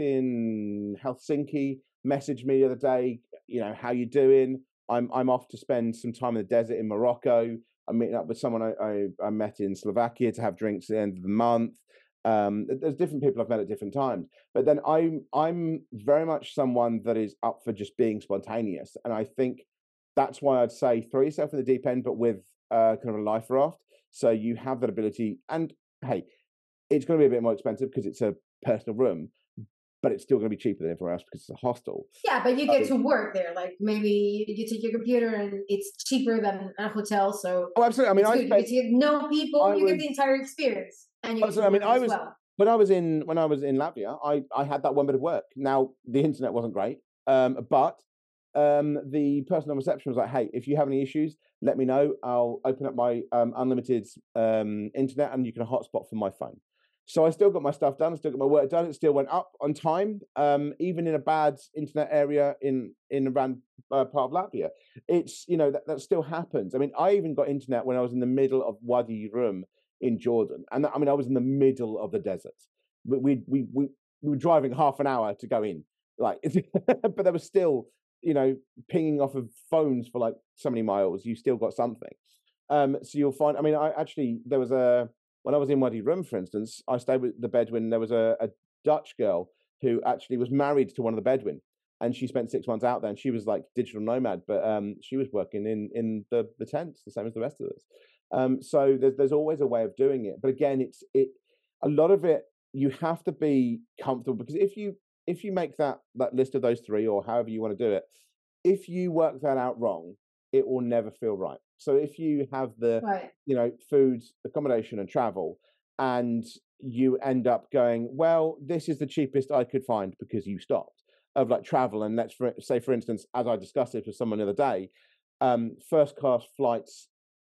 in Helsinki messaged me the other day. You know, how you doing? I'm I'm off to spend some time in the desert in Morocco. I'm meeting up with someone I, I, I met in Slovakia to have drinks at the end of the month. Um, there's different people I've met at different times, but then I'm I'm very much someone that is up for just being spontaneous, and I think that's why I'd say throw yourself in the deep end, but with uh, kind of a life raft, so you have that ability. And hey, it's going to be a bit more expensive because it's a personal room, but it's still going to be cheaper than everywhere else because it's a hostel. Yeah, but you get to work there. Like maybe you take your computer and it's cheaper than a hotel, so Oh, absolutely. I mean, it's I good. You spent. get to know people, I you get was. the entire experience, and you get to I mean, work I as was well. when I was in when I was in Latvia. I I had that one bit of work. Now the internet wasn't great, um, but um, the person on reception was like, "Hey, if you have any issues, let me know. I'll open up my um, unlimited um, internet, and you can hotspot from my phone." So I still got my stuff done. I still got my work done. It still went up on time, um, even in a bad internet area in in around uh, part of Latvia. It's you know that, that still happens. I mean, I even got internet when I was in the middle of Wadi Rum in Jordan, and I mean, I was in the middle of the desert. We we we we, we were driving half an hour to go in, like, but there was still you know pinging off of phones for like so many miles. You still got something. Um, so you'll find. I mean, I actually there was a when I was in Wadi Rum, for instance, I stayed with the Bedouin. There was a, a Dutch girl who actually was married to one of the Bedouin, and she spent six months out there. And she was like digital nomad, but um, she was working in in the the tents, the same as the rest of us. Um, so there's there's always a way of doing it. But again, it's it a lot of it. You have to be comfortable because if you if you make that that list of those three or however you want to do it, if you work that out wrong, it will never feel right. So if you have the, Right. you know, food, accommodation, and travel, and you end up going, well, this is the cheapest I could find because you stopped of like travel, and let's for, say, for instance, as I discussed it with someone the other day, um, first class flights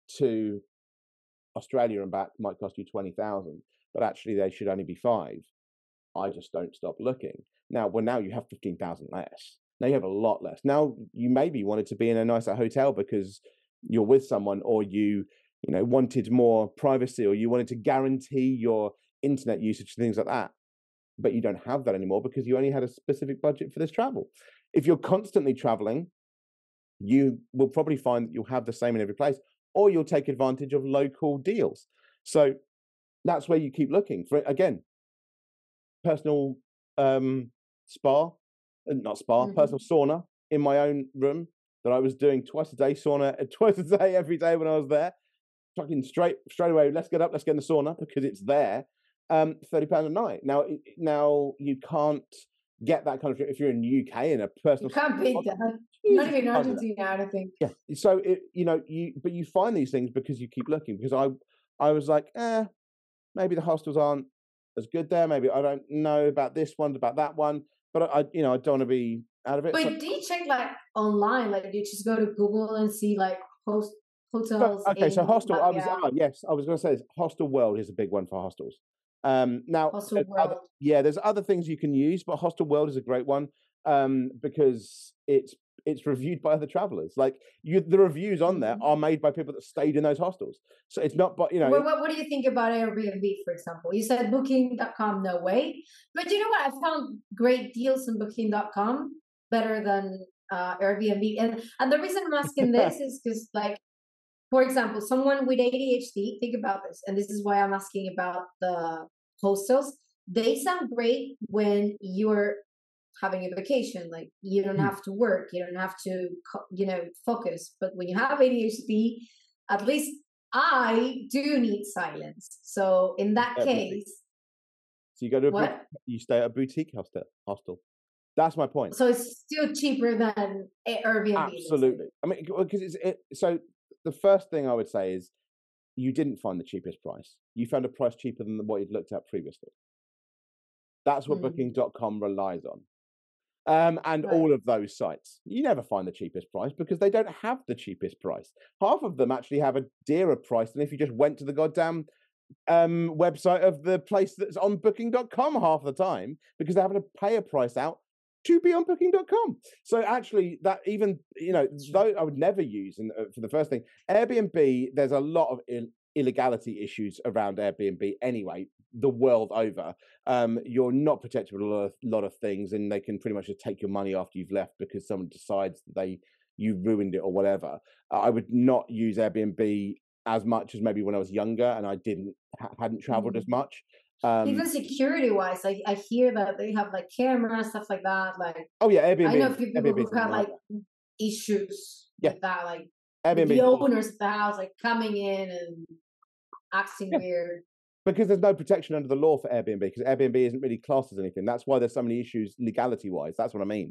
to Australia and back might cost you twenty thousand, but actually they should only be five. I just don't stop looking. Now, well, now you have fifteen thousand less. Now you have a lot less. Now you maybe wanted to be in a nicer hotel because you're with someone, or you, you know, wanted more privacy, or you wanted to guarantee your internet usage and things like that. But you don't have that anymore because you only had a specific budget for this travel. If you're constantly traveling, you will probably find that you'll have the same in every place, or you'll take advantage of local deals. So that's where you keep looking for, again, personal um, spa, not spa, Mhm. personal sauna in my own room that I was doing twice a day, sauna twice a day every day when I was there. Fucking straight straight away, let's get up, let's get in the sauna because it's there. Um, thirty pounds a night. Now, it- now you can't get that kind of if you're in the U K in a You personal. can't beat that. Not Jesus, even you can't do that. Argentina, I don't think. Yeah. So it, you know, you but you find these things because you keep looking. Because I, I was like, eh, maybe the hostels aren't as good there. Maybe I don't know about this one, about that one. But I, I you know, I don't want to be out of it. So, But do you check like online? Like you just go to Google and see like host so hotels okay, so in hostel. I was Latvia, oh, yes, I was going to say Hostel World is a big one for hostels. Um, now, Hostel there's other, World. yeah, there's other things you can use, but Hostel World is a great one um, because it's it's reviewed by other travelers. Like you, the reviews on there Mhm. are made by people that stayed in those hostels. So it's not, but you know, What, what, what do you think about Airbnb, for example? You said booking dot com, no way. But you know what? I found great deals on booking dot com better than uh, Airbnb. And, and the reason I'm asking this is because, like, for example, someone with A D H D, think about this. And this is why I'm asking about the hostels, they sound great when you're having a vacation. Like you don't have to work, you don't have to, you know, focus. But when you have A D H D, at least I do need silence. So in that case, so you go to a what? boutique, you stay at a boutique hostel. Hostel. That's my point. So it's still cheaper than Airbnb. Absolutely. I mean, because it's it, so. The first thing I would say is you didn't find the cheapest price. You found a price cheaper than what you'd looked at previously. That's what mm. booking dot com relies on. Um, and right. all of those sites, you never find the cheapest price because they don't have the cheapest price. Half of them actually have a dearer price than if you just went to the goddamn um, website of the place that's on booking dot com half the time, because they're having to pay a price out to be on booking dot com. So actually, that even, you know, though I would never use, and for the first thing, Airbnb, there's a lot of Ill- illegality issues around Airbnb anyway, the world over. Um, you're not protected with a lot of, lot of things, and they can pretty much just take your money after you've left because someone decides that they you ruined it or whatever. I would not use Airbnb as much as maybe when I was younger and I didn't hadn't traveled mm-hmm. as much. Um, Even security-wise, I, I hear that they have like cameras, stuff like that. Like, oh yeah, Airbnb. I know people Airbnb who have like that. issues yeah. with that, like Airbnb. the owners of the house like coming in and acting yeah. weird. Because there's no protection under the law for Airbnb, because Airbnb isn't really classed as anything. That's why there's so many issues legality-wise. That's what I mean.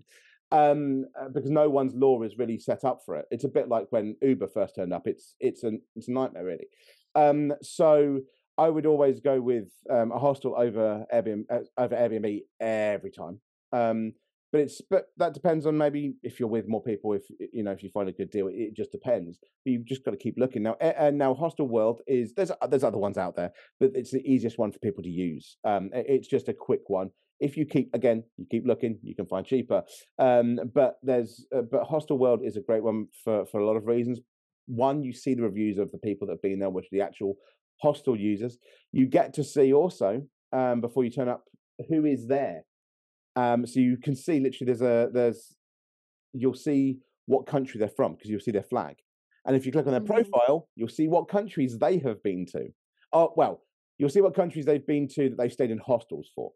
Um, because no one's law is really set up for it. It's a bit like when Uber first turned up. It's it's an it's a nightmare really. Um, so. I would always go with um, a hostel over Airbnb, uh, over Airbnb every time. Um, but it's but that depends on maybe if you're with more people. If you know if you find a good deal, it, it just depends. But you've just got to keep looking now. And now Hostel World is there's there's other ones out there, but it's the easiest one for people to use. Um, it's just a quick one. If you keep again, you keep looking, you can find cheaper. Um, but there's uh, but Hostel World is a great one for for a lot of reasons. One, you see the reviews of the people that have been there, which are the actual hostel users. You get to see also um, before you turn up who is there. Um, so you can see literally there's a there's you'll see what country they're from because you'll see their flag, and if you click on their mm-hmm. profile, you'll see what countries they have been to. Oh well, you'll see what countries they've been to that they've stayed in hostels for.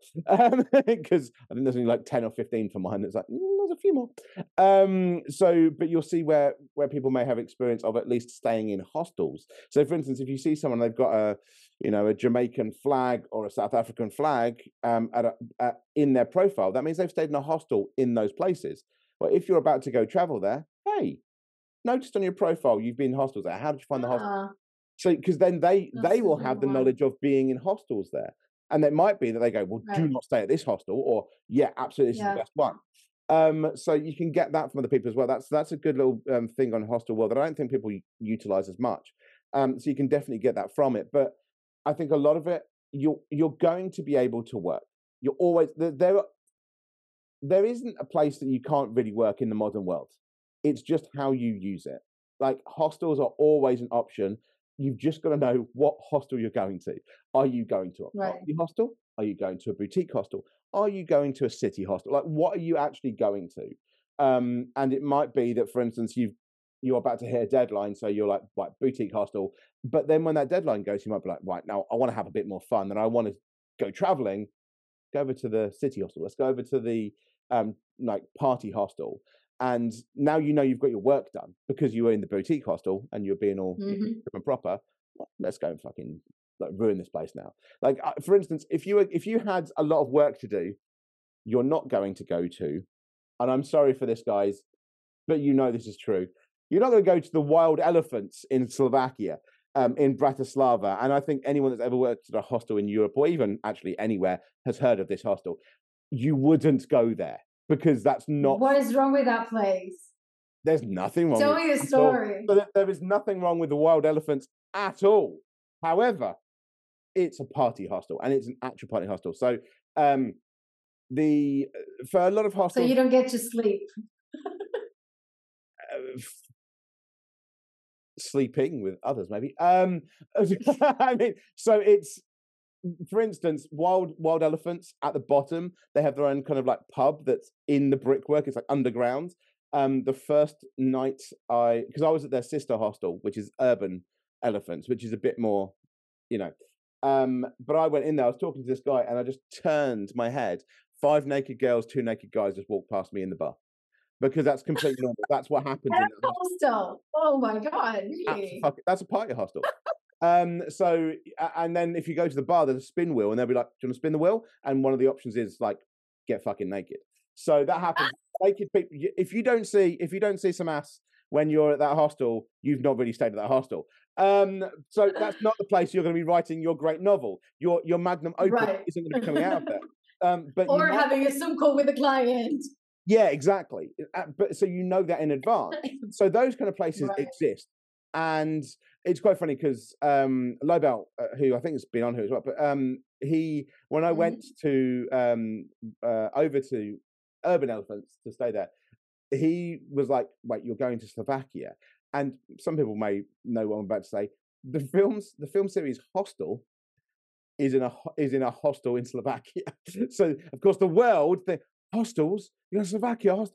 Because um, I think there's only like ten or fifteen for mine. It's like, mm, there's a few more. Um, so, but you'll see where, where people may have experience of at least staying in hostels. So for instance, if you see someone, they've got a, you know, a Jamaican flag or a South African flag um, at a, at, in their profile, that means they've stayed in a hostel in those places. Well, if you're about to go travel there, hey, noticed on your profile, you've been in hostels there. How did you find the hostel? So, because then they That's they will have the one. knowledge of being in hostels there, and it might be that they go, well, right. do not stay at this hostel, or yeah, absolutely, this yeah. is the best one. Um, so you can get that from other people as well. That's that's a good little um, thing on Hostel World that I don't think people utilize as much. Um, so you can definitely get that from it. But I think a lot of it, you're you're going to be able to work. You're always there. There, there isn't a place that you can't really work in the modern world. It's just how you use it. Like hostels are always an option. You've just got to know what hostel you're going to. Are you going to a right. party hostel? Are you going to a boutique hostel? Are you going to a city hostel? Like, what are you actually going to? Um, and it might be that, for instance, you've, you're about to hit a deadline, so you're like, right, boutique hostel. But then when that deadline goes, you might be like, right, now I want to have a bit more fun and I want to go traveling. Go over to the city hostel. Let's go over to the um, like party hostel. And now you know you've got your work done because you were in the boutique hostel and you're being all mm-hmm. and proper. Well, let's go and fucking like ruin this place now. Like uh, for instance, if you were, if you had a lot of work to do, you're not going to go to, and I'm sorry for this, guys, but you know this is true. You're not going to go to the Wild Elephants in Slovakia, um, in Bratislava. And I think anyone that's ever worked at a hostel in Europe or even actually anywhere has heard of this hostel. You wouldn't go there. Because that's not. What is wrong with that place? There's nothing wrong. Tell with me the story. So there is nothing wrong with the Wild Elephants at all. However, it's a party hostel and it's an actual party hostel. So, um, the for a lot of hostels, so you don't get to sleep. uh, sleeping with others, maybe. Um, I mean, so it's. For instance, wild wild elephants at the bottom, they have their own kind of like pub that's in the brickwork. It's like underground. Um, the first night I, because I was at their sister hostel, which is Urban Elephants, which is a bit more, you know, Um, but I went in there, I was talking to this guy, and I just turned my head. Five naked girls, two naked guys just walked past me in the bar. Because that's completely normal. That's what happens At in a that hostel. hostel. Oh my God, That's a, really? fuck, that's a party hostel. um, so, and then if you go to the bar, there's a spin wheel, and they'll be like, do you want to spin the wheel? And one of the options is like, get fucking naked. So that happens. Naked people, if you don't see, if you don't see some ass when you're at that hostel, you've not really stayed at that hostel. Um, so that's not the place you're going to be writing your great novel. Your your magnum opus Right. isn't going to be coming out of there. Um, but or you know, having a Zoom call with a client. yeah, exactly. Uh, But so you know that in advance. So those kind of places Right. exist, and it's quite funny because um, Lobel, uh, who I think has been on here as well, but um, he when I Mhm. went to um, uh, over to Urban Elephants to stay there, he was like, "Wait, you're going to Slovakia?" And some people may know what I'm about to say. The films, the film series Hostel, is in a ho- is in a hostel in Slovakia. So of course the world, the hostels, you're in Slovakia. Host-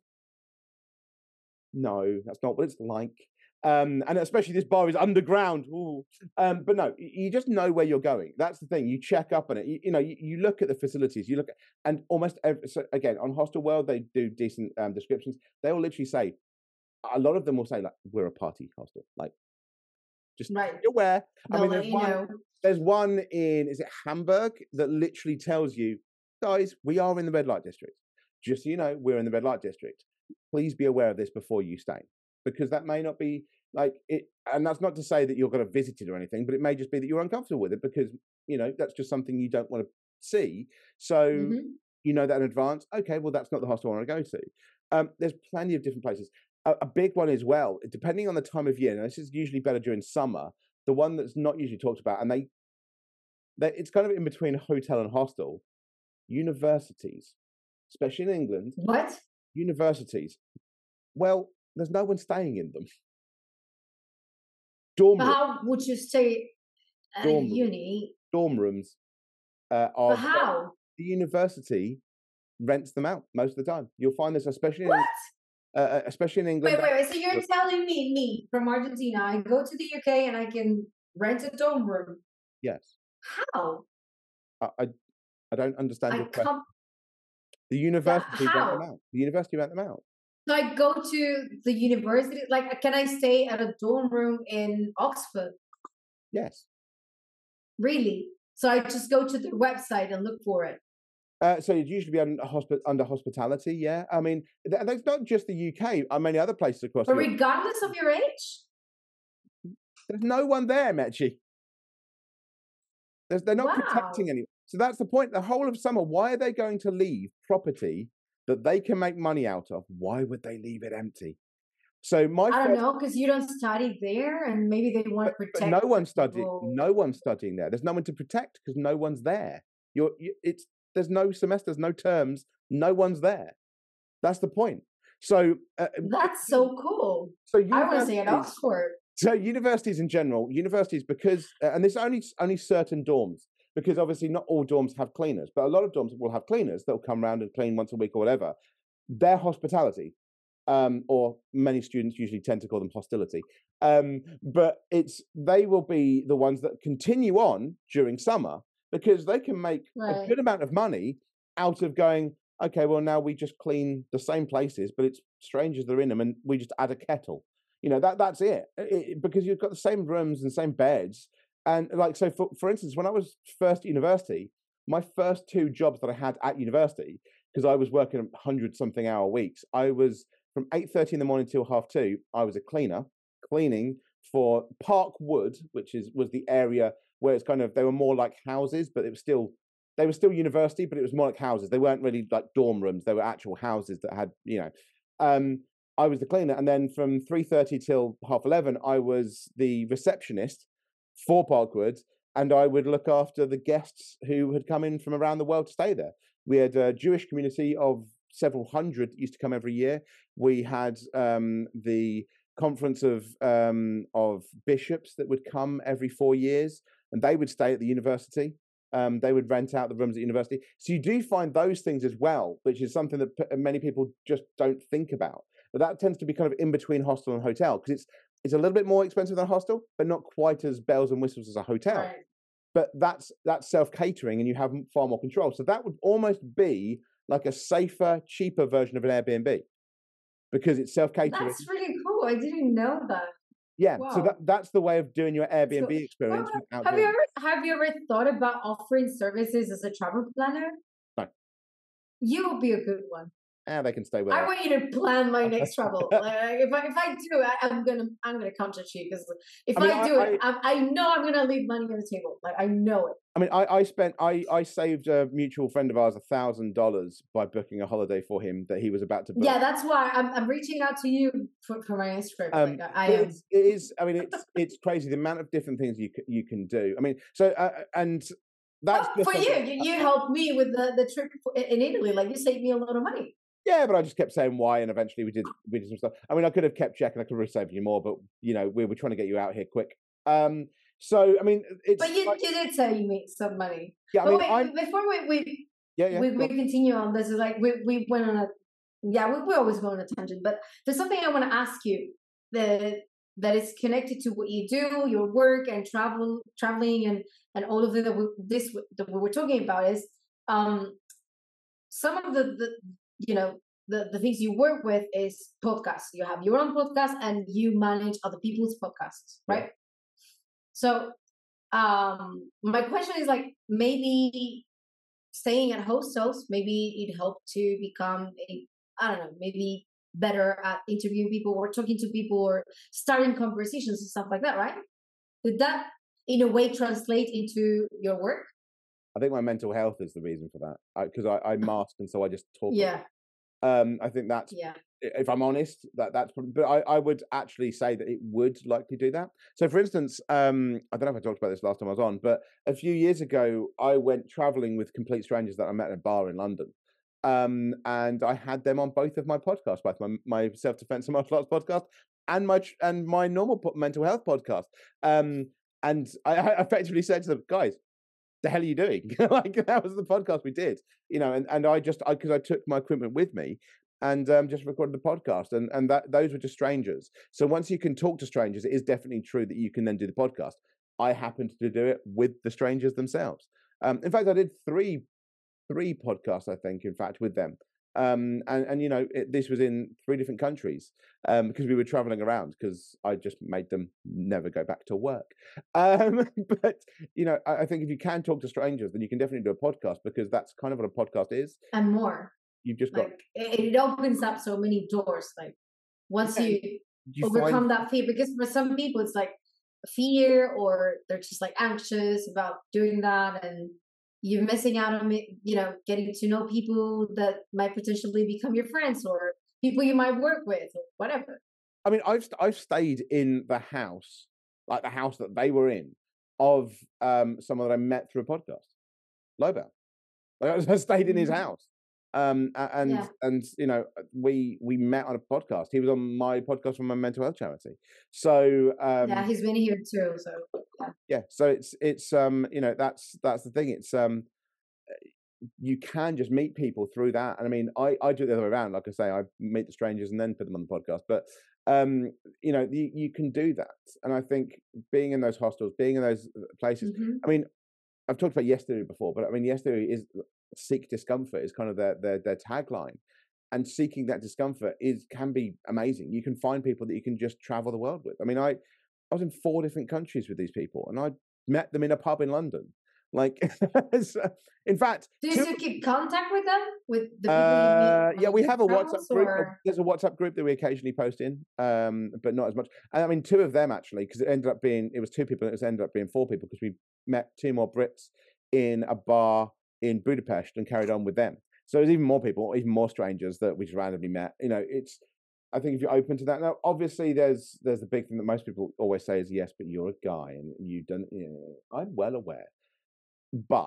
no, that's not what it's like. Um, and especially this bar is underground. Ooh. Um, but no, y- you just know where you're going. That's the thing. You check up on it. You, you know, you, you look at the facilities. You look at, and almost every, so again on Hostel World, they do decent um, descriptions. They will literally say, a lot of them will say like, "We're a party hostel." Like, just Right. be aware. I They'll mean, let there's you one. know. There's one in is it Hamburg that literally tells you, guys, we are in the red light district. Just so you know, we're in the red light district. Please be aware of this before you stay, because that may not be like it. And that's not to say that you're going to visit it or anything, but it may just be that you're uncomfortable with it because you know that's just something you don't want to see. So Mhm. you know that in advance. Okay, well that's not the hostel I want to go to. Um, there's plenty of different places. A, a big one as well, depending on the time of year. Now this is usually better during summer. The one that's not usually talked about, and they, they it's kind of in between hotel and hostel. Universities, especially in England, What? universities. Well, there's no one staying in them. Dorm But rooms, how would you stay at a dorm rooms, uni? dorm rooms uh, But are how? the university rents them out most of the time. You'll find this, especially What? in uh, uh, especially in England. Wait, wait, wait. So you're telling me, me from Argentina, I go to the U K and I can rent a dorm room? Yes, How? I, I I don't understand I your question. come. The Yeah, university rent them how? out. The university rent them out. So I go to the university. Like, can I stay at a dorm room in Oxford? Yes. Really? So I just go to their website and look for it. Uh, so it'd usually be under, hospi- under hospitality, yeah. I mean, th- that's not just the U K. I many other places across But Europe. regardless of your age? There's no one there, Mechi. There's, they're not protecting Wow. anyone. So that's the point. The whole of summer, why are they going to leave property that they can make money out of? Why would they leave it empty? So my I don't first, know, because you don't study there and maybe they want to but, but no protect one's studying. people. No one's studying there. There's no one to protect because no one's there. You're, you, it's there's no semesters, no terms. No one's there. That's the point. So uh, That's so cool. so I want to stay at universities. Oxford. So universities in general, universities because, uh, and this only only certain dorms, because obviously not all dorms have cleaners, but a lot of dorms will have cleaners that'll come around and clean once a week or whatever. Their hospitality, um, or many students usually tend to call them hostility, um, but it's they will be the ones that continue on during summer because they can make a Right. good amount of money out of going. Okay, well now we just clean the same places, but it's strangers that are in them, and we just add a kettle. You know that that's it. It- because you've got the same rooms and same beds, and like so. For for instance, when I was first at university, my first two jobs that I had at university, because I was working hundred something hour weeks, I was from eight thirty in the morning till half two. I was a cleaner, cleaning for Park Wood, which is was the area where it's kind of they were more like houses, but it was still they were still university, but it was more like houses. They weren't really like dorm rooms. They were actual houses that had you know. Um, I was the cleaner, and then from three thirty till half eleven, I was the receptionist for Parkwood, and I would look after the guests who had come in from around the world to stay there. We had a Jewish community of several hundred that used to come every year. We had um, the conference of um, of bishops that would come every four years, and they would stay at the university. Um, they would rent out the rooms at university. So you do find those things as well, which is something that p- many people just don't think about. But that tends to be kind of in between hostel and hotel because it's it's a little bit more expensive than a hostel, but not quite as bells and whistles as a hotel. Right. but that's that's self-catering, and you have far more control. So that would almost be like a safer, cheaper version of an Airbnb because it's self-catering. That's really cool. I didn't know that. Yeah, Wow. so that that's the way of doing your Airbnb So, experience. well, without have you doing ever have you ever thought about offering services as a travel planner? No. You will be a good one. Ah, they can stay with I us. want you to plan my next travel. Like, if I if I do, I, I'm gonna I'm gonna contact you because if I I, mean, do I- it, I, I know I'm gonna leave money on the table. Like I know it. I mean, I, I spent I, I saved a mutual friend of ours a thousand dollars by booking a holiday for him that he was about to book. Yeah, that's why I'm I'm reaching out to you for, for my next trip. Um, like I, I but am. it's, it is. I mean, it's it's crazy the amount of different things you c- you can do. I mean, so uh, and that's Oh, just for something- you, you, you helped me with the, the trip in Italy. Like you saved me a lot of money. Yeah, but I just kept saying why, and eventually we did we did some stuff. I mean, I could have kept checking, I could have saved you more, but you know, we were trying to get you out here quick. Um, so I mean, it's But you, like, you did say you made some money. yeah, I But mean, wait, I'm before we we, yeah, yeah. we, go we on. continue on this, is like we, we went on a yeah, we, we always go on a tangent. But there's something I want to ask you that that is connected to what you do, your work and travel, traveling, and and all of the that we, this that we were talking about is um some of the the you know. The, the things you work with is podcasts. You have your own podcast and you manage other people's podcasts, right? Yeah. So um my question is like maybe staying at hostels, maybe it helped to become a I don't know, maybe better at interviewing people or talking to people or starting conversations and stuff like that, right? Did that in a way translate into your work? I think my mental health is the reason for that because I, I, I mask and so I just talk. Yeah, Um, I think that's yeah. if I'm honest, that that's probably, but I, I would actually say that it would likely do that. So, for instance, um, I don't know if I talked about this last time I was on, but a few years ago, I went traveling with complete strangers that I met at a bar in London. Um, and I had them on both of my podcasts, both my, my self-defense and martial arts podcast and my tr- and my normal po- mental health podcast. Um, and I, I effectively said to them, guys, the hell are you doing? Like that was the podcast we did, you know, and, and I just, I, cause I took my equipment with me and um, just recorded the podcast and, and that those were just strangers. So once you can talk to strangers, it is definitely true that you can then do the podcast. I happened to do it with the strangers themselves. Um, in fact, I did three, three podcasts, I think, in fact, with them. Um, and, and, you know, it, this was in three different countries um, because we were traveling around because I just made them never go back to work. Um, but, you know, I, I think if you can talk to strangers, then you can definitely do a podcast because that's kind of what a podcast is. And more. You've just got... Like, it, it opens up so many doors. Like, once Yeah, you, you overcome find... that fear, because for some people, it's like fear or they're just like anxious about doing that and you're missing out on, you know, getting to know people that might potentially become your friends or people you might work with or whatever. I mean, I've I've stayed in the house, like the house that they were in, of um, someone that I met through a podcast, Lobel. Like I stayed in his house, um, and Yeah. and you know we we met on a podcast. He was on my podcast from my mental health charity. So um, Yeah, he's been here too. So yeah. yeah, so it's it's um you know that's that's the thing. It's um you can just meet people through that, and I mean I I do it the other way around. Like I say, I meet the strangers and then put them on the podcast, but. Um, you know, you, you can do that. And I think being in those hostels, being in those places, Mm-hmm. I mean, I've talked about Yes Theory before, but I mean, Yes Theory is seek discomfort is kind of their, their, their tagline. And seeking that discomfort is, can be amazing. You can find people that you can just travel the world with. I mean, I, I was in four different countries with these people and I met them in a pub in London. Like, in fact, do you two, still keep contact with them? With the people uh, you meet? yeah, we have a WhatsApp group. Or... There's a WhatsApp group that we occasionally post in, um, but not as much. And I mean, two of them actually, because it ended up being it was two people. And it was ended up being four people because we met two more Brits in a bar in Budapest and carried on with them. So there's even more people, even more strangers that we just randomly met. You know, it's. I think if you're open to that now, obviously there's there's the big thing that most people always say is yes, but you're a guy and you don't. You know, I'm well aware. But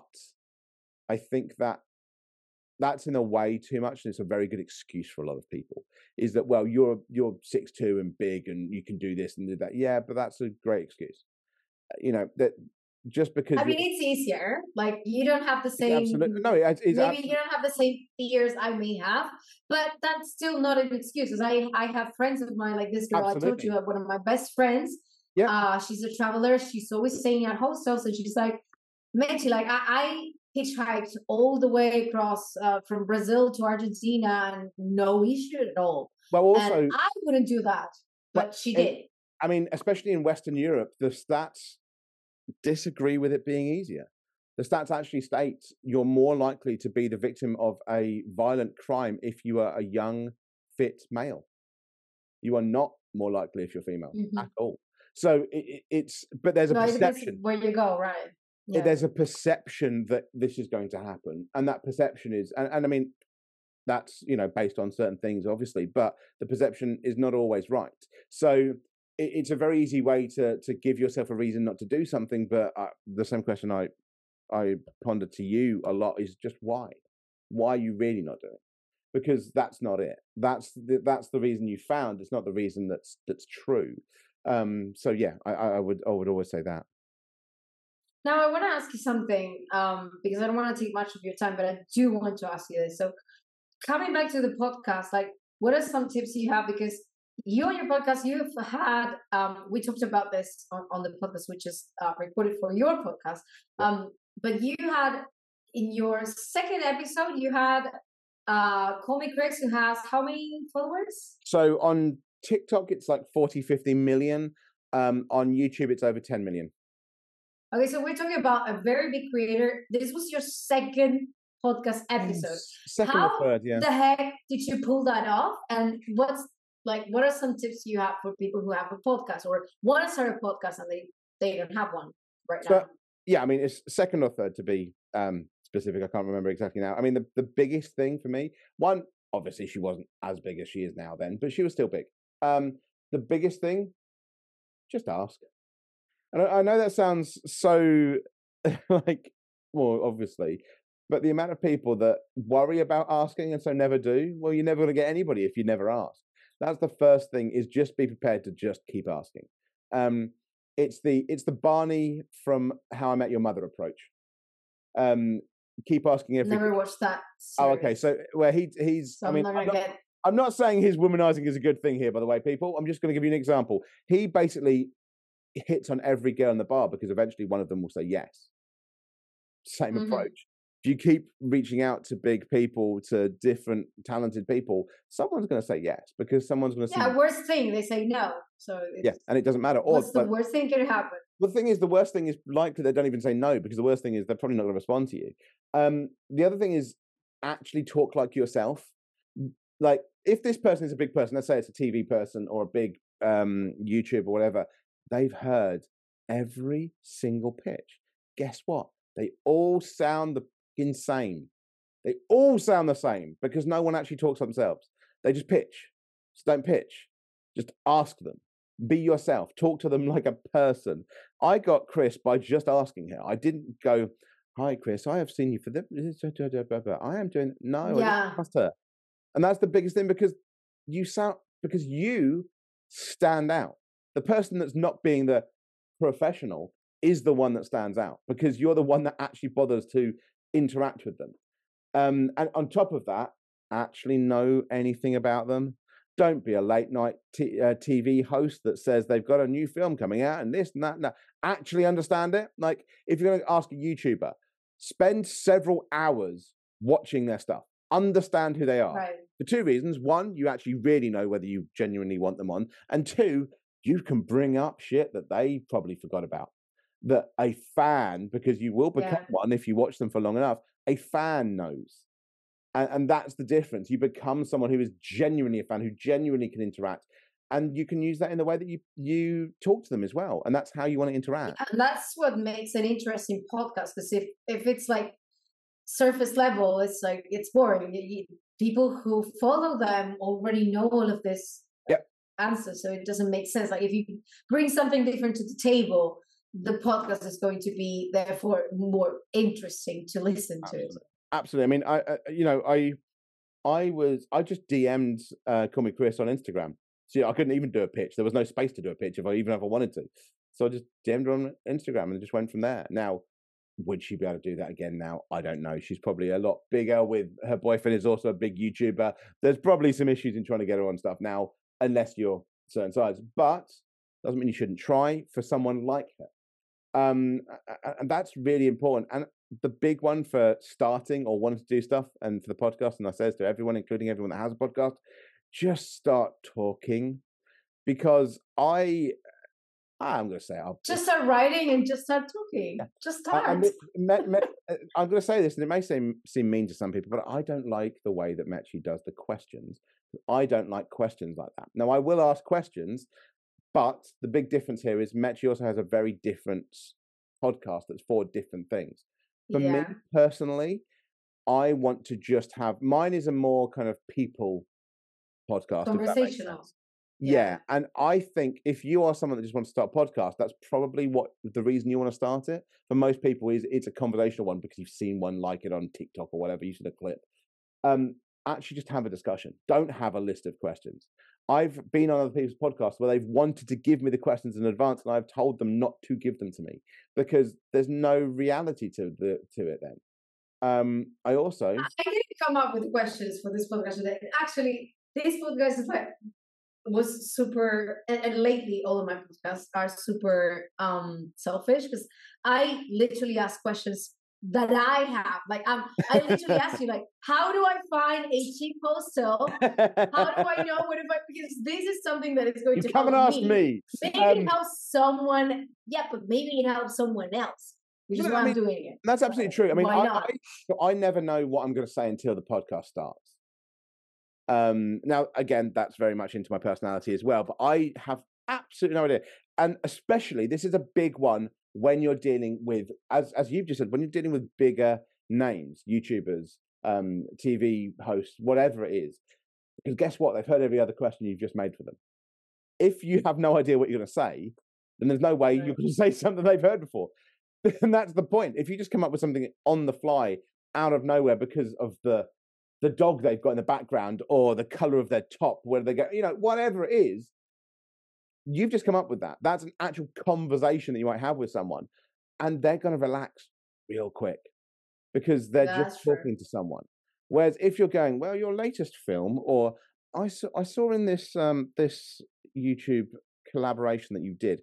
I think that that's in a way too much, and it's a very good excuse for a lot of people. Is that well, you're you're six two and big, and you can do this and do that. Yeah, but that's a great excuse. You know that just because I mean, it's easier. Like you don't have the same. Absolutely, no, it's, it's maybe absolutely... you don't have the same fears I may have, but that's still not an excuse. Because I I have friends of mine like this girl absolutely. I told you, one of my best friends. Yeah, uh, she's a traveler. She's always staying at hostels, and she's like. Mechi, like I, I hitchhiked all the way across uh, from Brazil to Argentina and no issue at all. Well, also, and I wouldn't do that, but but she in, did. I mean, especially in Western Europe, the stats disagree with it being easier. The stats actually state you're more likely to be the victim of a violent crime if you are a young, fit male. You are not more likely if you're female Mhm. at all. So it, it, it's, but there's a No, it depends perception. where you go, right? Yeah. There's a perception that this is going to happen, and that perception is, and, and I mean, that's, you know, based on certain things, obviously, but the perception is not always right. So it, it's a very easy way to to give yourself a reason not to do something. But uh, the same question I I ponder to you a lot is just why? Why are you really not doing it? Because that's not it. That's the, that's the reason you found. It's not the reason that's that's true. Um, so yeah, I, I would I would always say that. Now I want to ask you something um, because I don't want to take much of your time, but I do want to ask you this. So coming back to the podcast, like what are some tips you have? Because you on your podcast, you've had, um, we talked about this on, on the podcast, which is uh, recorded for your podcast. Um, but you had in your second episode, you had uh, Call Me Chris, who has how many followers? So on TikTok, it's like forty, fifty million. Um, on YouTube, it's over ten million. Okay, so we're talking about a very big creator. This was your second podcast episode. Second How or third, yeah. the heck did you pull that off? And what's like, what are some tips you have for people who have a podcast or want to start a podcast and they, they don't have one right so, now? Yeah, I mean, it's second or third to be um, specific. I can't remember exactly now. I mean, the, the biggest thing for me, one, obviously she wasn't as big as she is now then, but she was still big. Um, the biggest thing, just ask. And I, I know that sounds so like, well, obviously, but the amount of people that worry about asking and so never do, well, you're never going to get anybody if you never ask. That's the first thing, is just be prepared to just keep asking. Um, it's the it's the Barney from How I Met Your Mother approach. Um, keep asking everything. Never watched that series. Oh, okay. So where he he's, so I mean, I'm not, I'm not, get... I'm not saying his womanizing is a good thing here, by the way, people. I'm just going to give you an example. He basically hits on every girl in the bar because eventually one of them will say yes. Same mm-hmm. approach. If you keep reaching out to big people, to different talented people, someone's going to say yes because someone's going to say. Yeah, worst thing, they say no. So it's, yeah, and it doesn't matter. Or, what's the but, worst thing can happen? Well, the thing is, the worst thing is likely they don't even say no, because the worst thing is they're probably not going to respond to you. Um, the other thing is actually talk like yourself. Like if this person is a big person, let's say it's a T V person or a big um, YouTube or whatever, they've heard every single pitch. Guess what? They all sound the insane. They all sound the same because no one actually talks themselves. They just pitch. Just don't pitch. Just ask them. Be yourself. Talk to them like a person. I got Chris by just asking her. I didn't go, "Hi, Chris. I have seen you for this. I am doing." No, yeah. I didn't ask her. And that's the biggest thing because you sound because you stand out. The person that's not being the professional is the one that stands out because you're the one that actually bothers to interact with them. Um, and on top of that, actually know anything about them. Don't be a late night t- uh, T V host that says they've got a new film coming out and this and that. And that. Actually understand it. Like if you're going to ask a YouTuber, spend several hours watching their stuff. Understand who they are. Right. For two reasons. One, you actually really know whether you genuinely want them on. And two, you can bring up shit that they probably forgot about. That a fan, because you will become yeah. one if you watch them for long enough, a fan knows. And, and that's the difference. You become someone who is genuinely a fan, who genuinely can interact. And you can use that in the way that you, you talk to them as well. And that's how you want to interact. And that's what makes an interesting podcast. Because if, if it's like surface level, it's like, it's boring. You, you, people who follow them already know all of this yep. answer. So it doesn't make sense. Like if you bring something different to the table, the podcast is going to be therefore more interesting to listen Absolutely. to. Absolutely. I mean, I, I, you know, I, I was, I just D M'd uh, Call Me Chris on Instagram. See, I couldn't even do a pitch. There was no space to do a pitch if I even if I wanted to. So I just D M'd her on Instagram and just went from there. Now, would she be able to do that again now? I don't know. She's probably a lot bigger with her boyfriend is also a big YouTuber. There's probably some issues in trying to get her on stuff now, unless you're certain size. But doesn't mean you shouldn't try for someone like her. Um, and that's really important. And the big one for starting or wanting to do stuff, and for the podcast, and I says to everyone, including everyone that has a podcast, just start talking. Because I, I'm going to say, I'll just start writing and just start talking. Yeah. Just start. I, I mean, me, me, I'm going to say this, and it may seem seem mean to some people, but I don't like the way that Mechi does the questions. I don't like questions like that. Now, I will ask questions, but the big difference here is Mechi also has a very different podcast that's for different things. For yeah. me personally, I want to just have, mine is a more kind of people podcast. Conversational. Yeah. yeah. And I think if you are someone that just wants to start a podcast, that's probably what the reason you want to start it. For most people is it's a conversational one because you've seen one like it on TikTok or whatever, you see a clip. Um, actually just have a discussion. Don't have a list of questions. I've been on other people's podcasts where they've wanted to give me the questions in advance, and I've told them not to give them to me because there's no reality to the to it. Then, um, I also I didn't come up with questions for this podcast today. Actually, this podcast is like was super, and, and lately all of my podcasts are super um selfish because I literally ask questions that I have. Like um, I literally ask you, like, how do I find a cheap hostel? How do I know what if I, because this is something that is going you to come help and ask me. me. Maybe um, it helps someone. Yeah, but maybe it helps someone else, which is why I mean, I'm doing it. That's absolutely true. I mean, why I, not? I, I never know what I'm going to say until the podcast starts. Um, now, again, that's very much into my personality as well, but I have absolutely no idea. And especially, this is a big one when you're dealing with, as as you've just said, when you're dealing with bigger names, YouTubers, um, T V hosts, whatever it is. Because guess what? They've heard every other question you've just made for them. If you have no idea what you're going to say, then there's no way right. you're going to say something they've heard before. And that's the point. If you just come up with something on the fly, out of nowhere, because of the the dog they've got in the background or the color of their top, where they go, you know, whatever it is, you've just come up with that. That's an actual conversation that you might have with someone, and they're going to relax real quick because they're That's just talking true. to someone. Whereas if you're going, well, your latest film, or I saw, I saw in this um, this YouTube collaboration that you did,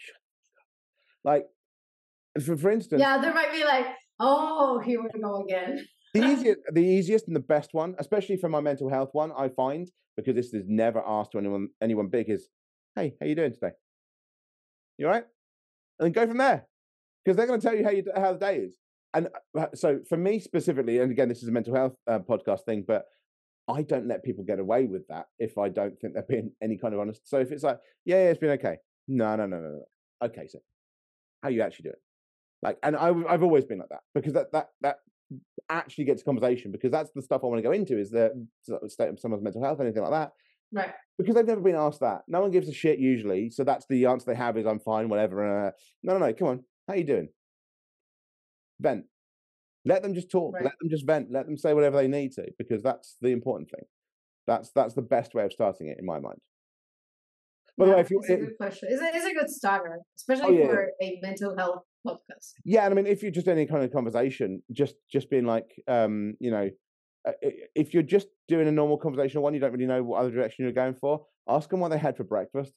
like for, for instance, yeah, there might be like, oh, here we go again. the easiest, the easiest and the best one, especially for my mental health one, I find, because this is never asked to anyone anyone big, is, hey, how you doing today? You all right? And then go from there, because they're going to tell you how you how the day is. And so for me specifically, and again, this is a mental health uh, podcast thing, but I don't let people get away with that if I don't think they're being any kind of honest. So if it's like, yeah, yeah, it's been okay. No, no, no, no, no. Okay, so how you actually doing? Like, and I, I've always been like that, because that that that actually gets conversation, because that's the stuff I want to go into, is the state of someone's mental health, anything like that. Right. Because they've never been asked that. No one gives a shit usually. So that's the answer they have, is I'm fine, whatever. Uh, no, no, no. Come on. How you doing? Vent. Let them just talk. Right. Let them just vent. Let them say whatever they need to, because that's the important thing. That's that's the best way of starting it in my mind. By yeah, the way, if you, it's a good question. It's a, it's a good starter, especially oh, yeah. for a mental health podcast. Yeah, and I mean, if you're just any kind of conversation, just just being like, um, you know, if you're just doing a normal conversational one, you don't really know what other direction you're going for, ask them what they had for breakfast.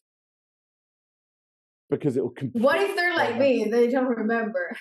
Because it will completely... What if they're like me and they don't remember?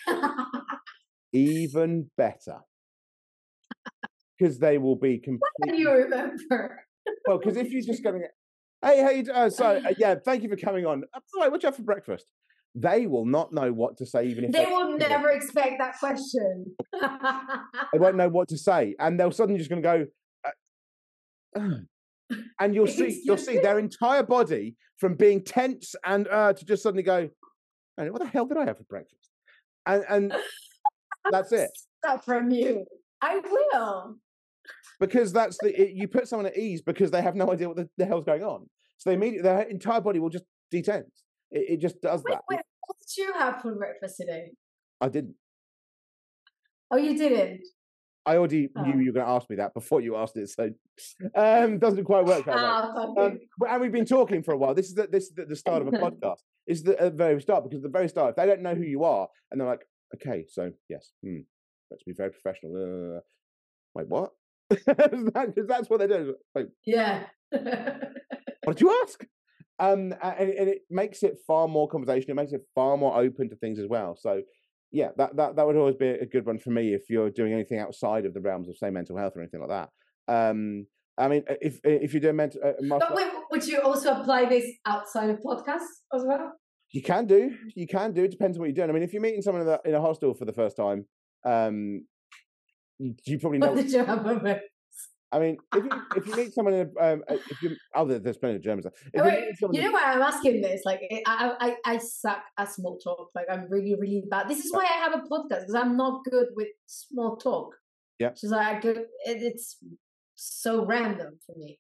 Even better. Because they will be completely... What do you remember? Well, because if you're just going, hey, hey, uh, so, uh, yeah, thank you for coming on. Uh, by the way, what you have for breakfast? They will not know what to say, even if they will never it. expect that question. They won't know what to say, and they'll suddenly just going to go, uh, and you'll see, you'll see their entire body from being tense and uh, to just suddenly go, what the hell did I have for breakfast? And and that's it. Stop from you. I will. Because that's the it, you put someone at ease because they have no idea what the, the hell's going on. So they immediately their entire body will just detense. It, it just does wait, that. Wait, what did you have for breakfast today? I didn't. Oh, you didn't? I already oh. knew you were going to ask me that before you asked it, so um, doesn't quite work that oh, way. Um, and we've been talking for a while. This is the, this is the, the start of a podcast. It's the uh, very start, because at the very start, if they don't know who you are, and they're like, okay, so yes, hmm, let's be very professional. Uh, wait, what? Because that's what they do. Like, yeah. What did you ask? Um, and, and it makes it far more conversation. It makes it far more open to things as well. So, yeah, that that that would always be a good one for me if you're doing anything outside of the realms of, say, mental health or anything like that. Um, I mean, if if you're doing mental, uh, but wait, would you also apply this outside of podcasts as well? You can do. You can do. It depends on what you're doing. I mean, if you're meeting someone in, the, in a hostel for the first time, um, you, you probably know. What did you have of it? I mean, if you if you meet someone in a, um, if you oh, there's plenty of Germans. If Wait, you, you know why I'm asking this? Like, I I I suck at small talk. Like, I'm really really bad. This is why I have a podcast, because I'm not good with small talk. Yeah. So like, I could, it, it's so random for me.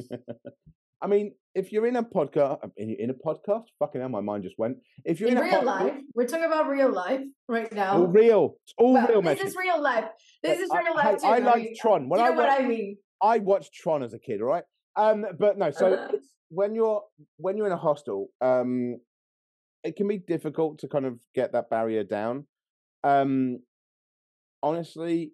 I mean, if you're in a podcast, in, in a podcast, fucking hell, my mind just went. If you're in, in a real podcast, life, we're talking about real life right now. All real, it's all well, real. This Messi. is real life. This is real I, life too. I, I I like mean, Tron. When you know I what watched, I mean? I watched Tron as a kid, right? Um, but no. So uh, it's, when you're when you're in a hostel, um, it can be difficult to kind of get that barrier down. Um, honestly,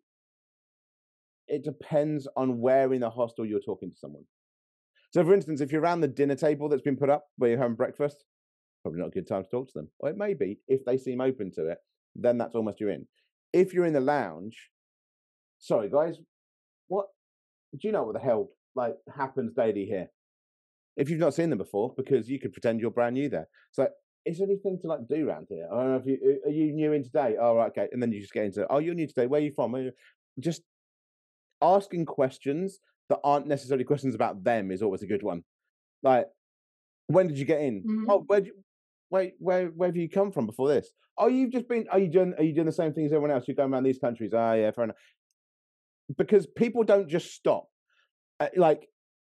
it depends on where in the hostel you're talking to someone. So, for instance, if you're around the dinner table that's been put up where you're having breakfast, probably not a good time to talk to them. Or it may be, if they seem open to it, then that's almost you're in. If you're in the lounge, sorry guys, what do you know what the hell like happens daily here? If you've not seen them before, because you could pretend you're brand new there. So, is there anything to like do around here? I don't know if you are you new in today. Oh, right, okay, and then you just get into, oh, you're new today. Where are you from? Where are you? Just asking questions that aren't necessarily questions about them is always a good one. Like, when did you get in? Mm-hmm. Oh, where, where, where, where have you come from before this? Oh, you've just been. Are you doing? Are you doing the same thing as everyone else? You're going around these countries. Ah, yeah, fair enough. Because people don't just stop. Uh, like,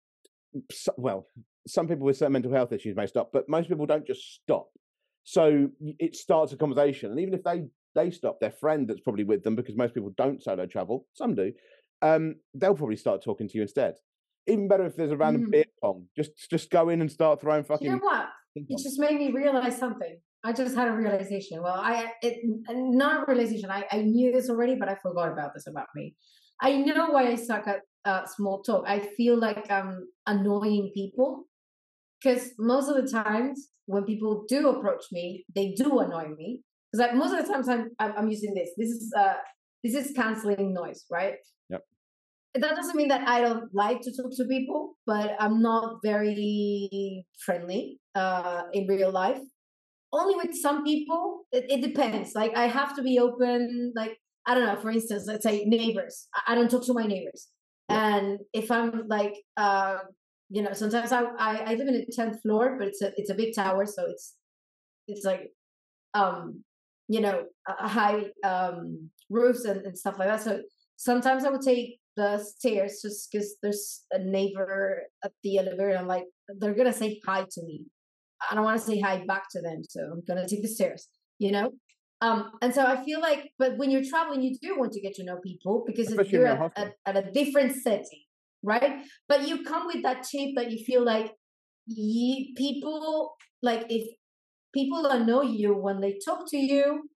so, well, some people with certain mental health issues may stop, but most people don't just stop. So it starts a conversation, and even if they they stop, their friend that's probably with them, because most people don't solo travel, some do. Um, they'll probably start talking to you instead. Even better if there's a random mm. beer pong. Just just go in and start throwing fucking. You know what? It just made me realize something. I just had a realization. Well, I it not a realization. I, I knew this already, but I forgot about this about me. I know why I suck at uh, small talk. I feel like I'm annoying people, because most of the times when people do approach me, they do annoy me. Because like most of the times I'm I'm using this. This is uh this is canceling noise, right? Yep. That doesn't mean that I don't like to talk to people, but I'm not very friendly uh, in real life. Only with some people, it, it depends. Like, I have to be open. Like, I don't know, for instance, let's say neighbors. I, I don't talk to my neighbors. Yeah. And if I'm like, uh, you know, sometimes I, I, I live in a tenth floor, but it's a it's a big tower. So it's it's like, um, you know, a high um, roofs and, and stuff like that. So sometimes I would take the stairs just because there's a neighbor at the elevator, and I'm like, they're gonna say hi to me. I don't want to say hi back to them, so I'm gonna take the stairs, you know. Um, and so I feel like, but when you're traveling, you do want to get to know people, because if you're at, at, at a different setting, right? But you come with that chip that you feel like you, people, like if people don't know you, when they talk to you,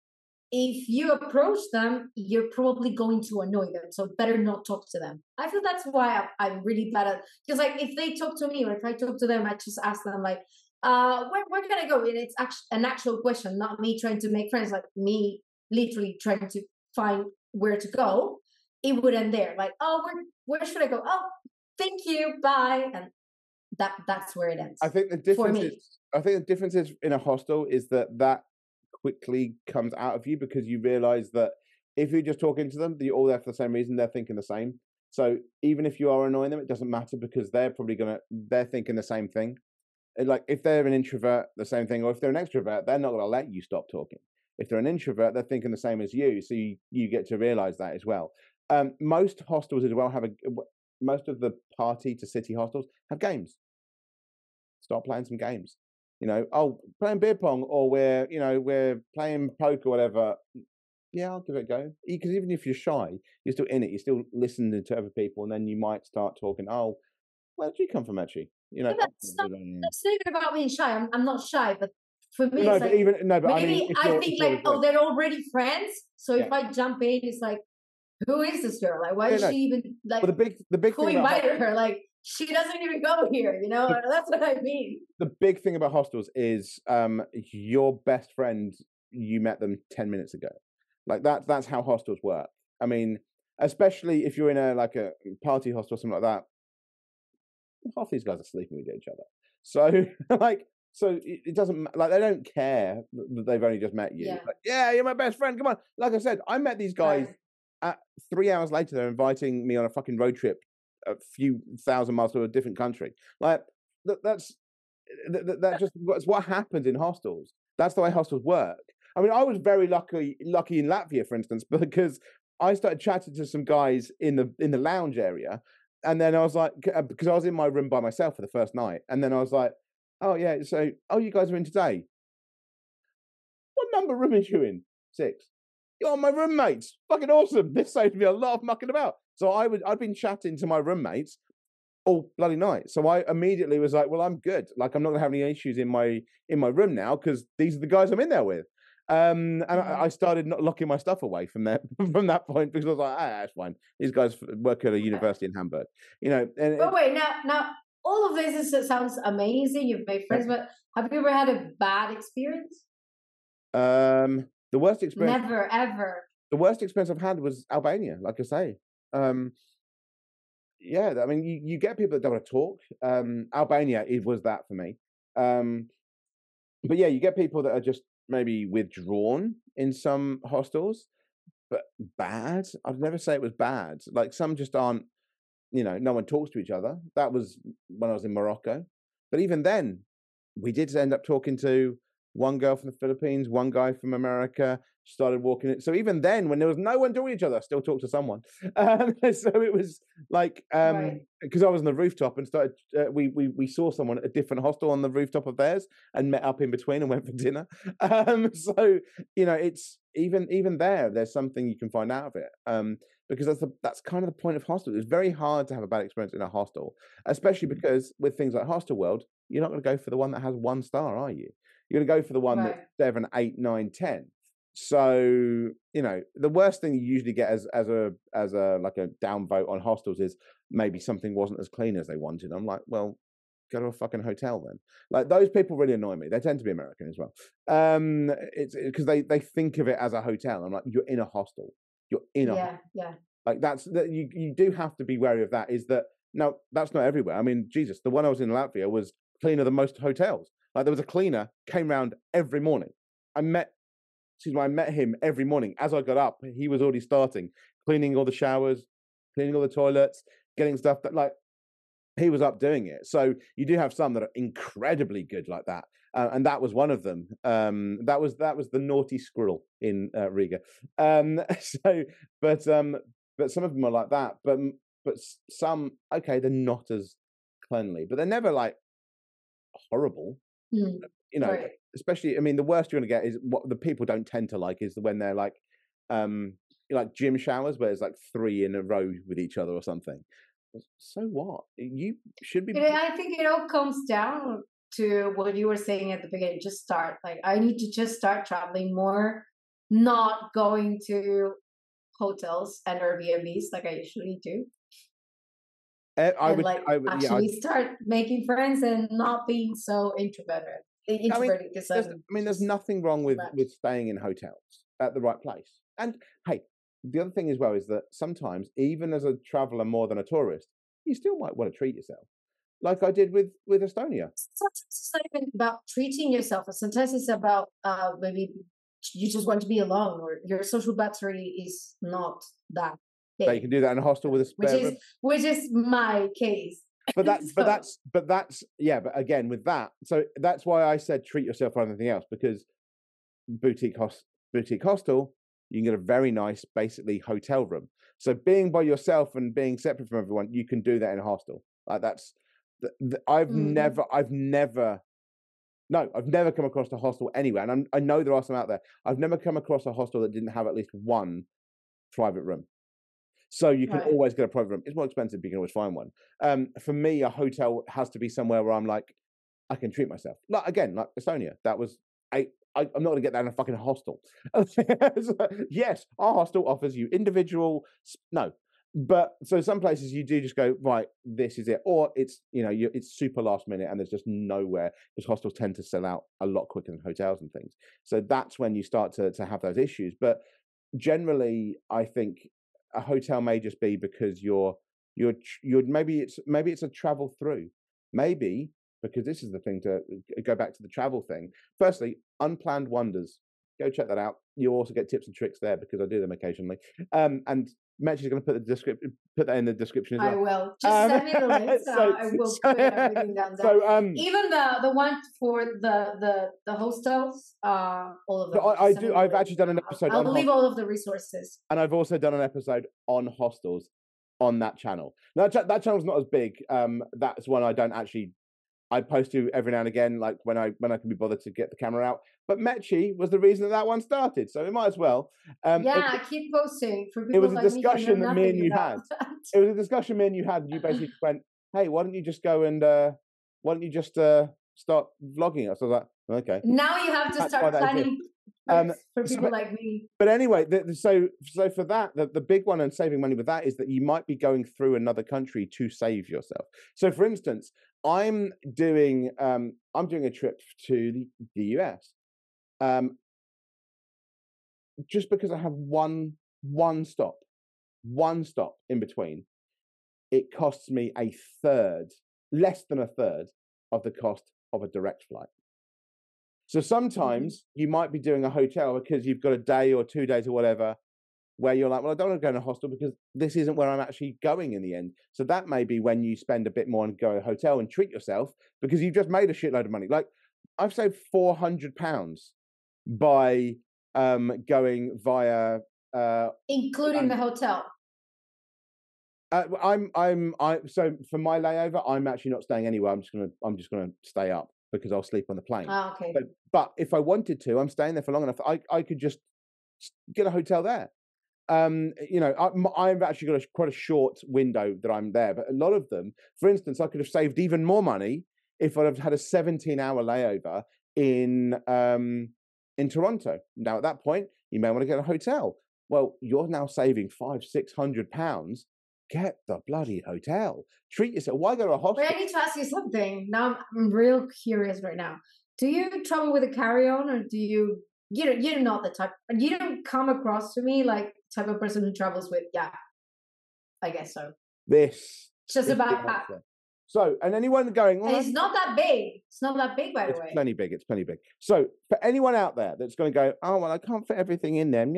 if you approach them, you're probably going to annoy them. So better not talk to them. I feel that's why I'm, I'm really bad at, because like if they talk to me or if I talk to them, I just ask them like, uh, where, where can I go? And it's actually an actual question, not me trying to make friends, like me literally trying to find where to go. It would end there. Like, oh, where, where should I go? Oh, thank you. Bye. And that that's where it ends. I think the difference is, I think the difference is in a hostel is that that quickly comes out of you, because you realize that if you're just talking to them, you're all there for the same reason, they're thinking the same. So even if you are annoying them, it doesn't matter, because they're probably gonna they're thinking the same thing. Like if they're an introvert, the same thing, or if they're an extrovert, they're not gonna let you stop talking. If they're an introvert, they're thinking the same as you, so you, you get to realize that as well. Um, most hostels as well have a most of the party to city hostels have games. Start playing some games. You know, oh, playing beer pong, or we're, you know, we're playing poker or whatever. Yeah, I'll give it a go. Because even if you're shy, you're still in it. You're still listening to other people, and then you might start talking. Oh, where did you come from, actually? You know, that's not, that's not even about being shy. I'm, I'm not shy, but for me, no, it's but like, even no, but maybe I, mean, I think like, oh, they're already friends. So yeah. If I jump in, it's like, who is this girl? Like, why yeah, is no. she even like? Well, the big, the big who thing invited her? Like, she doesn't even go here, you know? That's what I mean. The big thing about hostels is um, your best friend, you met them ten minutes ago. Like that, that's how hostels work. I mean, especially if you're in a like a party hostel or something like that, half these guys are sleeping with each other. So like, so it, it doesn't like they don't care that they've only just met you. Yeah, Like, yeah, you're my best friend. Come on. Like I said, I met these guys. right. At three hours later, they're inviting me on a fucking road trip, a few thousand miles to a different country. Like that, that's that, that just that's what happens in hostels. That's the way hostels work. I mean, I was very lucky, lucky in Latvia, for instance, because I started chatting to some guys in the in the lounge area, and then I was like, because I was in my room by myself for the first night, and then I was like, oh yeah, so oh you guys are in today. What number room is you in? Six. You're my roommates. Fucking awesome. This saved me a lot of mucking about. So I would I'd been chatting to my roommates all bloody night. So I immediately was like, well, I'm good. Like I'm not gonna have any issues in my in my room now because these are the guys I'm in there with. Um, and Mhm. I, I started not locking my stuff away from that from that point because I was like, ah, that's fine. These guys work at a university in Hamburg, you know. And But it, wait, now, now all of this is, it sounds amazing. You've made friends, but have you ever had a bad experience? um, the worst experience, Never, ever. the worst experience I've had was Albania. Like I say, um, yeah, I mean, you, you get people that don't want to talk. Um, Albania, it was that for me. Um, but yeah, you get people that are just maybe withdrawn in some hostels, but bad. I'd never say it was bad. Like some just aren't, you know, no one talks to each other. That was when I was in Morocco. But even then, we did end up talking to one girl from the Philippines, one guy from America, started walking it. So even then, when there was no one doing each other, I still talked to someone. Um, so it was like, um, Right. because I was on the rooftop and started, uh, we, we, we saw someone at a different hostel on the rooftop of theirs and met up in between and went for dinner. Um, so, you know, it's even, even there, there's something you can find out of it. Um, because that's the, that's kind of the point of hostel. It's very hard to have a bad experience in a hostel, especially because with things like Hostel World, you're not going to go for the one that has one star, are you? You're going to go for the one Right. that's seven, eight, nine, ten. So you know the worst thing you usually get as as a as a like a downvote on hostels is maybe something wasn't as clean as they wanted. I'm like, well, go to a fucking hotel then. Like those people really annoy me. They tend to be American as well. Um, it's because they they think of it as a hotel. I'm like, you're in a hostel. You're in a Yeah, yeah. like that's that you you do have to be wary of that. Is that now that's not everywhere. I mean, Jesus, the one I was in Latvia was cleaner than most hotels. Like there was a cleaner came round every morning. I met, excuse me, I met him every morning. As I got up, he was already starting cleaning all the showers, cleaning all the toilets, getting stuff that like he was up doing it. So you do have some that are incredibly good like that, uh, and that was one of them. Um, that was that was the naughty squirrel in uh, Riga. Um, so, but um, but some of them are like that. But but some, okay, they're not as cleanly, but they're never like horrible. Mm. You know, Right. especially, I mean, the worst you're going to get is what the people don't tend to like is when they're like, um, like gym showers where there's like three in a row with each other or something. So what? You should be. You know, I think it all comes down to what you were saying at the beginning. Just start. Like, I need to just start traveling more, not going to hotels and Airbnbs like I usually do. Uh, I And would, like I would, yeah. I, actually start making friends and not being so introverted. I mean, Introverted because there's, I'm I mean, there's just nothing wrong with much. with staying in hotels at the right place. And hey, the other thing as well is that sometimes, even as a traveler more than a tourist, you still might want to treat yourself, like I did with with Estonia. Sometimes it's not even about treating yourself. Sometimes it's about uh, maybe you just want to be alone, or your social battery is not that So you big, can do that in a hostel with a which spare is room. which is my case. But that, So- but that's, but that's, yeah. But again, with that, so that's why I said treat yourself rather than anything else, because boutique host, boutique hostel, you can get a very nice, basically hotel room. So being by yourself and being separate from everyone, you can do that in a hostel. Like that's, th- th- I've Mhm. never, I've never, no, I've never come across a hostel anywhere, and I'm, I know there are some out there. I've never come across a hostel that didn't have at least one private room. So you can Right. always get a private room. It's more expensive, but you can always find one. Um, for me, a hotel has to be somewhere where I'm like, I can treat myself. Like again, like Estonia, that was I. I I'm not going to get that in a fucking hostel. So, yes, our hostel offers you individual. No, but so some places you do just go, right, this is it, or it's, you know, you, it's super last minute and there's just nowhere, because hostels tend to sell out a lot quicker than hotels and things. So that's when you start to to have those issues. But generally, I think a hotel may just be because you're you're you're maybe it's maybe it's a travel through, maybe because this is the thing to go back to the travel thing. Firstly, Unplanned Wonders. Go check that out. You also get tips and tricks there because I do them occasionally. Um, and Mitch is going to put the description, put that in the description as well. I will. Just um, send me the link. So, so I will so, put everything down there. So, um, even the the one for the the the hostels, uh, all of them. So I, I do. I've actually done an episode. I'll, I'll on leave hostels, all of the resources. and I've also done an episode on hostels on that channel. Now that, that channel's not as big. Um, that's one I don't actually. I post to every now and again, like when I when I can be bothered to get the camera out. But Mechi was the reason that that one started, so we might as well. Um, yeah, it, keep posting for people. It was a like discussion me that me and you about. had. It was a discussion me and you had. And you basically went, "Hey, why don't you just go and uh, why don't you just uh, start vlogging us?" I was like, "Okay." Now you have to That's start planning um, for people so, like me. But anyway, the, the, so so for that, the, the big one and saving money with that is that you might be going through another country to save yourself. So, for instance, I'm doing um, I'm doing a trip to the, the U S. Um, just because I have one one stop, one stop in between, it costs me a third, less than a third of the cost of a direct flight. So sometimes mm-hmm. you might be doing a hotel because you've got a day or two days or whatever where you're like, well, I don't want to go in a hostel because this isn't where I'm actually going in the end. So that may be when you spend a bit more and go to a hotel and treat yourself because you've just made a shitload of money. Like I've saved four hundred pounds by um, going via... Uh, Including um, the hotel. Uh, I'm, I'm, I. So for my layover, I'm actually not staying anywhere. I'm just gonna, I'm just gonna stay up because I'll sleep on the plane. Oh, okay. But, but if I wanted to, I'm staying there for long enough. I, I could just get a hotel there. Um, you know, I, I've actually got a, quite a short window that I'm there. But a lot of them, for instance, I could have saved even more money if I'd have had a seventeen-hour layover in, um, in Toronto. Now at that point, you may want to get a hotel. Well, you're now saving five, six hundred pounds. Get the bloody hotel. Treat yourself. Why go to a hospital? Wait, I need to ask you something. Now I'm real curious right now. Do you travel with a carry-on, or do you? You don't. You're not the type. You don't come across to me like the type of person who travels with. Yeah, I guess so. This. Just a backpack. So, and anyone going, well, and it's not that big. It's not that big, by the it's way. It's plenty big. It's plenty big. So, for anyone out there that's going to go, oh, well, I can't fit everything in there.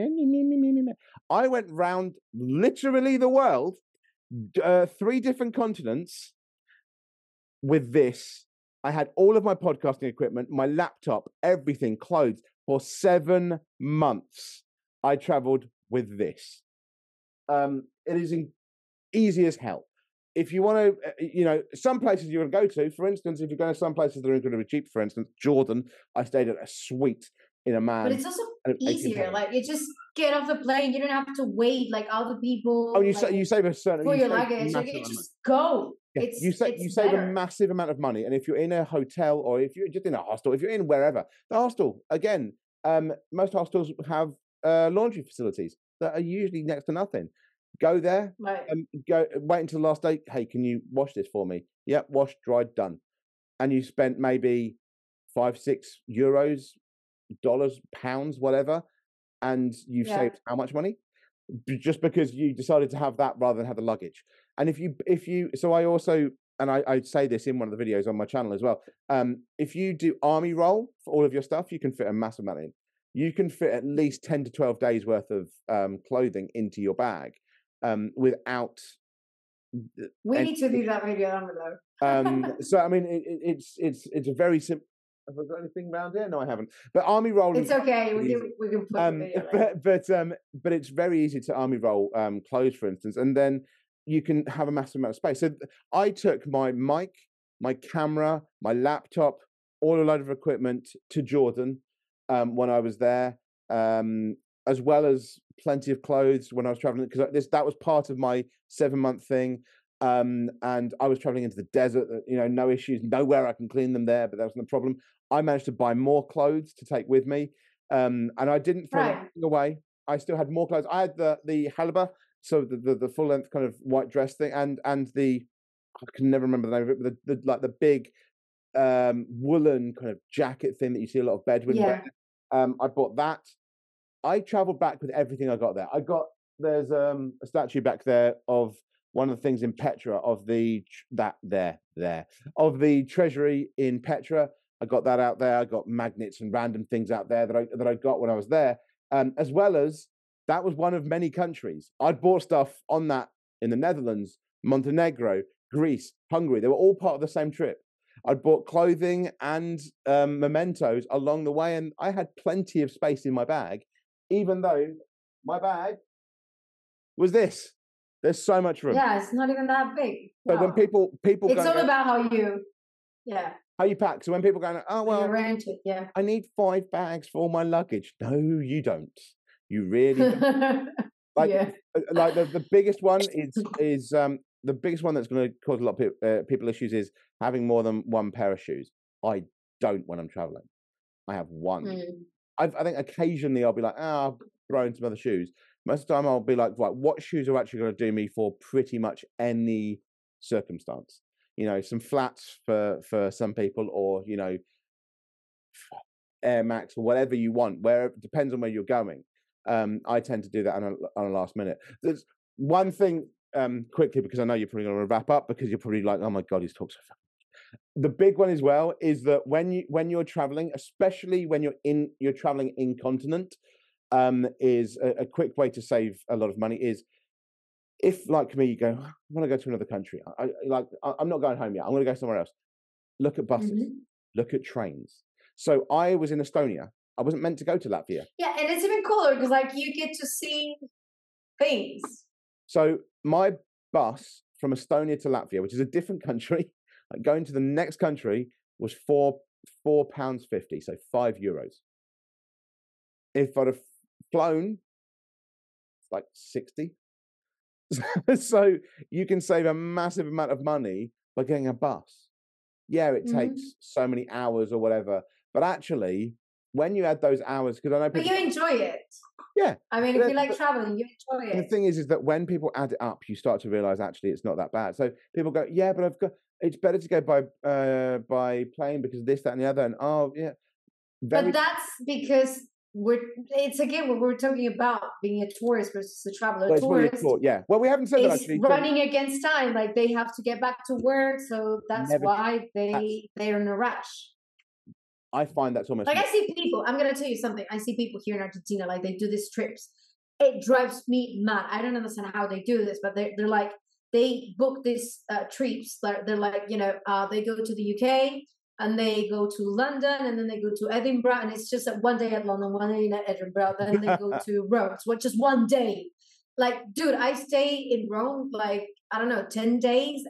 I went round literally the world, uh, three different continents with this. I had all of my podcasting equipment, my laptop, everything, clothes for seven months. I traveled with this. Um, it is in, easy as hell. If you want to, you know, some places you want to go to, for instance, if you're going to some places that are incredibly cheap, for instance, Jordan, I stayed at a suite in a man. But it's also easier. Like, you just get off the plane. You don't have to wait like other people. Oh, you, like, sa- you save a certain... For you your luggage. Like, you just go. Yeah, it's, you, sa- it's you save better. a massive amount of money. And if you're in a hotel or if you're just in a hostel, if you're in wherever, the hostel, again, um, most hostels have uh, laundry facilities that are usually next to nothing. Go there, right. um, go wait until the last day. Hey, can you wash this for me? Yep, washed, dried, done. And you spent maybe five, six euros, dollars, pounds, whatever, and you've yeah. saved how much money? Just because you decided to have that rather than have the luggage. And if you, if you, so I also, and I, I say this in one of the videos on my channel as well. Um, if you do army roll for all of your stuff, you can fit a massive amount in. You can fit at least ten to twelve days worth of um, clothing into your bag. Um, without, we any, need to do that video on though. um, so I mean, it, it, it's it's it's a very simple. Have I got anything around here? No, I haven't. But army roll. It's okay. We can we can put um, the video. But but um, but it's very easy to army roll um, clothes, for instance, and then you can have a massive amount of space. So I took my mic, my camera, my laptop, all a load of equipment to Jordan um, when I was there. Um, as well as plenty of clothes when I was traveling, because this that was part of my seven month thing. Um, and I was traveling into the desert, you know, no issues, nowhere I can clean them there, but that wasn't the problem. I managed to buy more clothes to take with me. Um, and I didn't throw right. anything away. I still had more clothes. I had the, the Halaba so the, the the full length kind of white dress thing, and and the I can never remember the name of it, but the, the like the big um woolen kind of jacket thing that you see a lot of Bedouin Yeah. wear. Um, I bought that. I traveled back with everything I got there. I got there's um a statue back there of one of the things in Petra of the that there there of the treasury in Petra. I got that out there. I got magnets and random things out there that I that I got when I was there, um, as well as that was one of many countries. I'd bought stuff on that in the Netherlands, Montenegro, Greece, Hungary. They were all part of the same trip. I'd bought clothing and um, mementos along the way, and I had plenty of space in my bag, even though my bag was this. There's so much room. Yeah, it's not even that big. So No. when people people It's go, all about how you, yeah, how you pack. So when people go, oh how you well, arrange it. Yeah. I need five bags for all my luggage. No, you don't. You really don't. Like, yeah. like the, the biggest one is is um the biggest one that's going to cause a lot of pe- uh, people issues is having more than one pair of shoes. I don't when I'm traveling. I have one. Mm. I've, I think occasionally I'll be like, ah, oh, I'll throw in some other shoes. Most of the time I'll be like, right, what shoes are actually going to do me for pretty much any circumstance? You know, some flats for for some people, or you know, Air Max or whatever you want. Where it depends on where you're going. Um, I tend to do that on a, on a last minute. There's one thing um, quickly, because I know you're probably going to wrap up, because you're probably like, oh my god, he's talked so fast. The big one as well is that when you when you're traveling, especially when you're in you're traveling incontinent, um, is a, a quick way to save a lot of money. Is if, like me, you go, I want to go to another country. I, I like I, I'm not going home yet. I'm going to go somewhere else. Look at buses. Mm-hmm. Look at trains. So I was in Estonia. I wasn't meant to go to Latvia. Yeah, and it's even cooler because like you get to see things. So my bus from Estonia to Latvia, which is a different country, like going to the next country, was four four pounds fifty, so five euros. If I'd have flown, it's like sixty. So you can save a massive amount of money by getting a bus. Yeah, it Mm-hmm. takes so many hours or whatever, but actually, when you add those hours, because I know But people, you enjoy it. yeah. I mean, But if you then- like but- traveling, you enjoy And the it. thing is, is that when people add it up, you start to realize actually it's not that bad. So people go, yeah, but I've got. It's better to go by uh, by plane because this, that, and the other. And oh, yeah, very. But that's because we're. It's again what we're talking about being a tourist versus a traveler. well, it's really Tourist short, yeah. Well, we haven't said that is actually. So running against time. Like they have to get back to work, so that's Never- why they that's- they're in a rush. I find that's almost Like I see people. I'm gonna tell you something. I see people here in Argentina. Like they do these trips. It drives me mad. I don't understand how they do this, but they're they're like they book these uh, trips. They're, they're like you know uh, they go to the U K and they go to London and then they go to Edinburgh and it's just like one day at London, one day at Edinburgh. Then they go to Rome, which is one day. Like, dude, I stay in Rome like I don't know, ten days,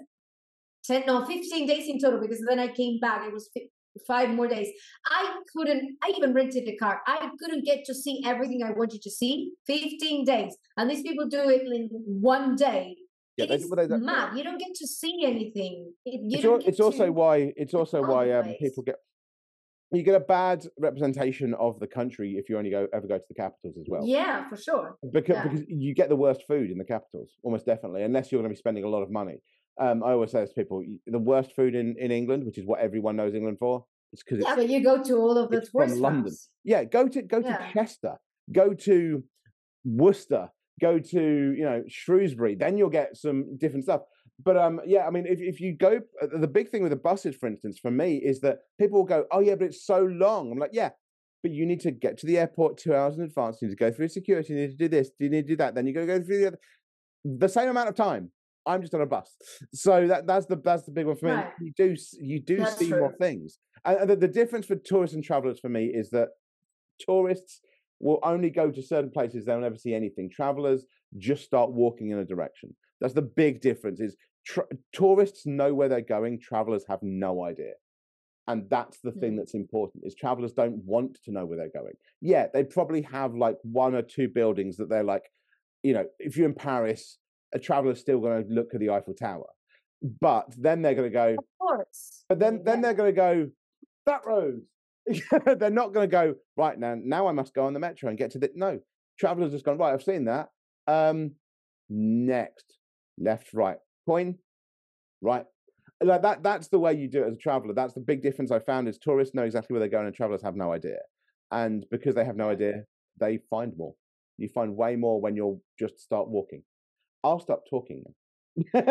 ten no, fifteen days in total because then I came back. It was five more days. I couldn't, I even rented a car. I couldn't get to see everything I wanted to see. fifteen days. And these people do it in one day. Yeah, It they- is well, they- mad. You don't get to see anything. It, you It's, don't al- get it's also to- why it's also on why the um, place. people get you get a bad representation of the country if you only go ever go to the capitals as well. Yeah, for sure. Because, Yeah. because you get the worst food in the capitals, almost definitely, unless you're going to be spending a lot of money. Um, I always say to people, y- the worst food in, in England, which is what everyone knows England for, it's because Yeah, it's, but you go to all of the it's from tourist London. traps. yeah, go to go Yeah. to Chester, go to Worcester, go to you know Shrewsbury, then you'll get some different stuff. But um, yeah, I mean, if if you go, uh, the big thing with the buses, for instance, for me, is that people will go, oh yeah, but it's so long. I'm like, yeah, but you need to get to the airport two hours in advance. You need to go through security. You need to do this. You need to do that. Then you got to go through the other, the same amount of time. I'm just on a bus, so that that's the that's the big one for me. Right. You do s- you do That's see more true. things, and and the, the difference for tourists and travelers for me is that tourists will only go to certain places; they'll never see anything. Travelers just start walking in a direction. That's the big difference. Is tra- tourists know where they're going. Travelers have no idea. And that's the thing Mm. that's important is travelers don't want to know where they're going. Yeah, they probably have like one or two buildings that they're like, you know, if you're in Paris, a traveler's still going to look at the Eiffel Tower. But then they're going to go, Of course. but then then Yeah. they're going to go, that road. They're not going to go, right now, now I must go on the metro and get to the, no. Travelers just gone, right, I've seen that. Um, next, left, right, coin, right. Like that, that's the way you do it as a traveler. That's the big difference I found is tourists know exactly where they're going and travelers have no idea. And because they have no idea, they find more. You find way more when you'll just start walking. I'll stop talking now.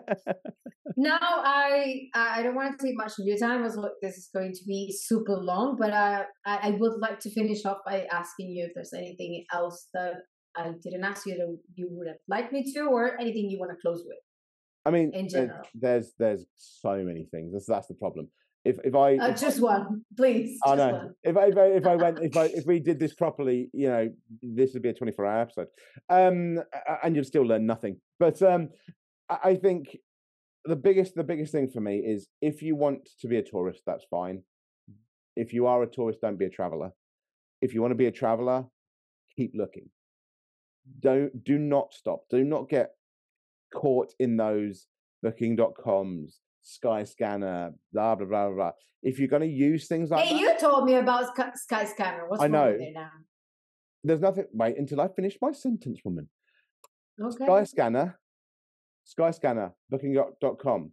No, I I don't want to take much of your time. I was like, this is going to be super long, but uh, I I would like to finish off by asking you if there's anything else that I didn't ask you that you would have liked me to, or anything you want to close with. I mean, in general, there's there's so many things. That's that's the problem. If if I uh, if just I, one, please. I just know. One. If I, if I if I went if I if we did this properly, you know, this would be a twenty-four hour episode, um, and you'd still learn nothing. But um, I think the biggest the biggest thing for me is if you want to be a tourist, that's fine. If you are a tourist, don't be a traveler. If you want to be a traveler, keep looking. Don't do not stop. Do not get caught in those booking dot coms, Skyscanner, blah blah blah blah. If you're going to use things like hey, that, you told me about Sky, Skyscanner. What's I wrong know. with it now? There's nothing. Wait until I finish my sentence, woman. Okay. Skyscanner, Skyscanner, booking dot com.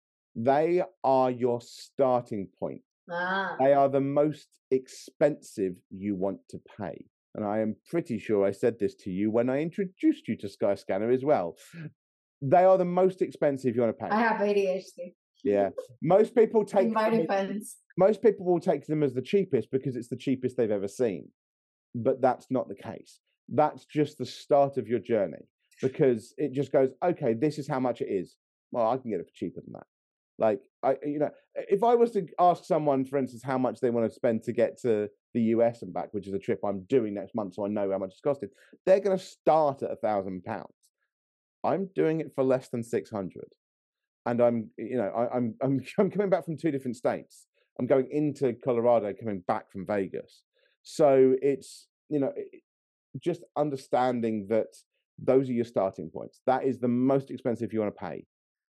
They are your starting point. Ah. They are the most expensive you want to pay. And I am pretty sure I said this to you when I introduced you to Skyscanner as well. They are the most expensive you want to pay. I have A D H D. Yeah. Most people take in my them, defense. most people will take them as the cheapest because it's the cheapest they've ever seen. But that's not the case. That's just the start of your journey because it just goes, okay, this is how much it is. Well, I can get it for cheaper than that. Like, I, you know, if I was to ask someone, for instance, how much they want to spend to get to the U S and back, which is a trip I'm doing next month, so I know how much it's costing, they're going to start at a thousand pounds. I'm doing it for less than six hundred, and I'm, you know, I, I'm, I'm, I'm coming back from two different states. I'm going into Colorado, coming back from Vegas. So it's, you know, just understanding that those are your starting points. That is the most expensive you want to pay.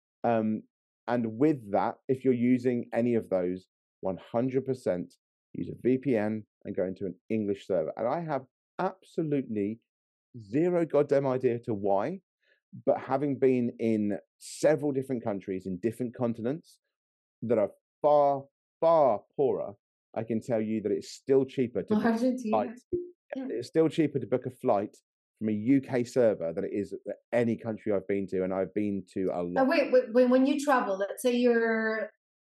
Um, And with that, if you're using any of those, one hundred percent use a V P N and go into an English server. And I have absolutely zero goddamn idea to why, but having been in several different countries in different continents that are far, far poorer, I can tell you that it's still cheaper to book a flight. It's still cheaper to book a flight from a U K server than it is any country I've been to, and I've been to a lot. Oh, wait, wait, wait, when you travel, let's say you're,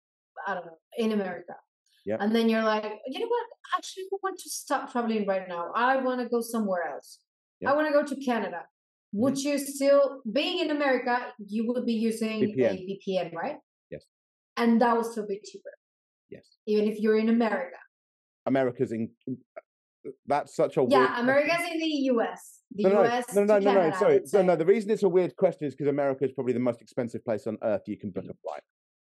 I don't know, in America, yeah, and then you're like, you know what? Actually, I want to stop traveling right now. I want to go somewhere else. Yeah. I want to go to Canada. Mm-hmm. Would you still, being in America, you would be using V P N. A V P N, right? Yes. And that will still be cheaper. Yes. Even if you're in America. America's in. That's such a yeah. weird America's question. in the U S. The no, no, U S no, no, to no, Canada, no. Sorry, so no, no. The reason it's a weird question is because America is probably the most expensive place on earth you can book a flight.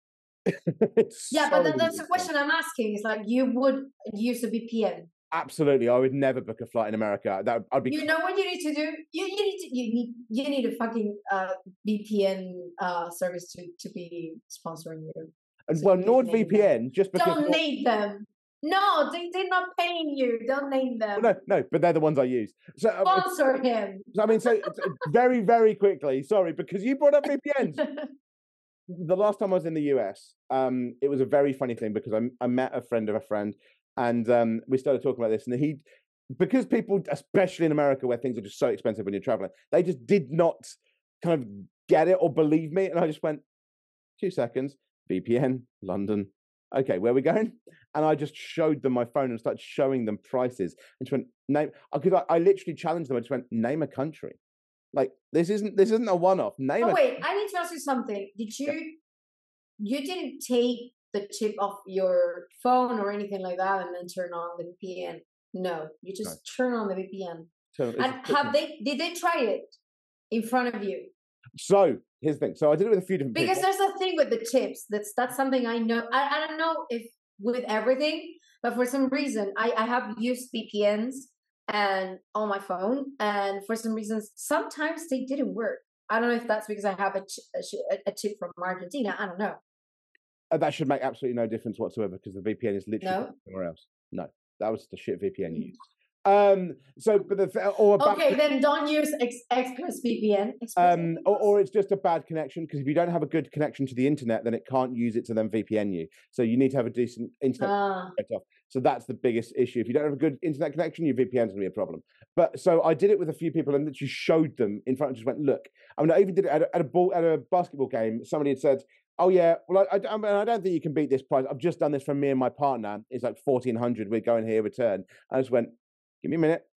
yeah, so but then that's the question I'm asking. It's like you would use a V P N. Absolutely, I would never book a flight in America. That I'd be. You know what you need to do? You, you need to, you need you need a fucking uh, V P N uh, service to to be sponsoring you. And so well, NordVPN just because don't Nord- name them. No, they they're not paying you. Don't name them. Well, no, no, but they're the ones I use. So sponsor uh, him. So, I mean, so very, very quickly. Sorry, because you brought up V P Ns. The last time I was in the U S, um, it was a very funny thing because I, I met a friend of a friend, and um, we started talking about this. And he, because people, especially in America, where things are just so expensive when you're traveling, they just did not kind of get it or believe me. And I just went, two seconds, V P N, London. Okay, where are we going? And I just showed them my phone and started showing them prices. And just went, name, because I, I literally challenged them. I just went, name a country. Like, this isn't this isn't a one-off. Name oh, a wait, I need to ask you something. Did you, yeah. you didn't take the chip off your phone or anything like that and then turn on the V P N? No, you just no. turn on the V P N. So and have they, did they try it in front of you? So, here's the thing. So I did it with a few different because people. Because there's a thing with the chips. That's that's something I know. I, I don't know if with everything, but for some reason, I, I have used V P Ns and on my phone. And for some reasons, sometimes they didn't work. I don't know if that's because I have a, ch- a, a chip from Argentina. I don't know. Uh, that should make absolutely no difference whatsoever because the V P N is literally no? somewhere else. No, that was the shit V P N you used. Um, so, but the th- or about, okay, then don't use Ex- ExpressVPN. um, or, or it's just a bad connection, because if you don't have a good connection to the internet, then it can't use it to then V P N you. So you need to have a decent internet. Ah. So that's the biggest issue. If you don't have a good internet connection, your V P N is going to be a problem. But so I did it with a few people and literally showed them in front and just went, look. I mean, I even did it at a, at a ball at a basketball game. Somebody had said, oh yeah, well, I, I, I, mean, I don't think you can beat this price. I've just done this for me and my partner. It's like fourteen hundred. We're going here, return. I just went, give me a minute.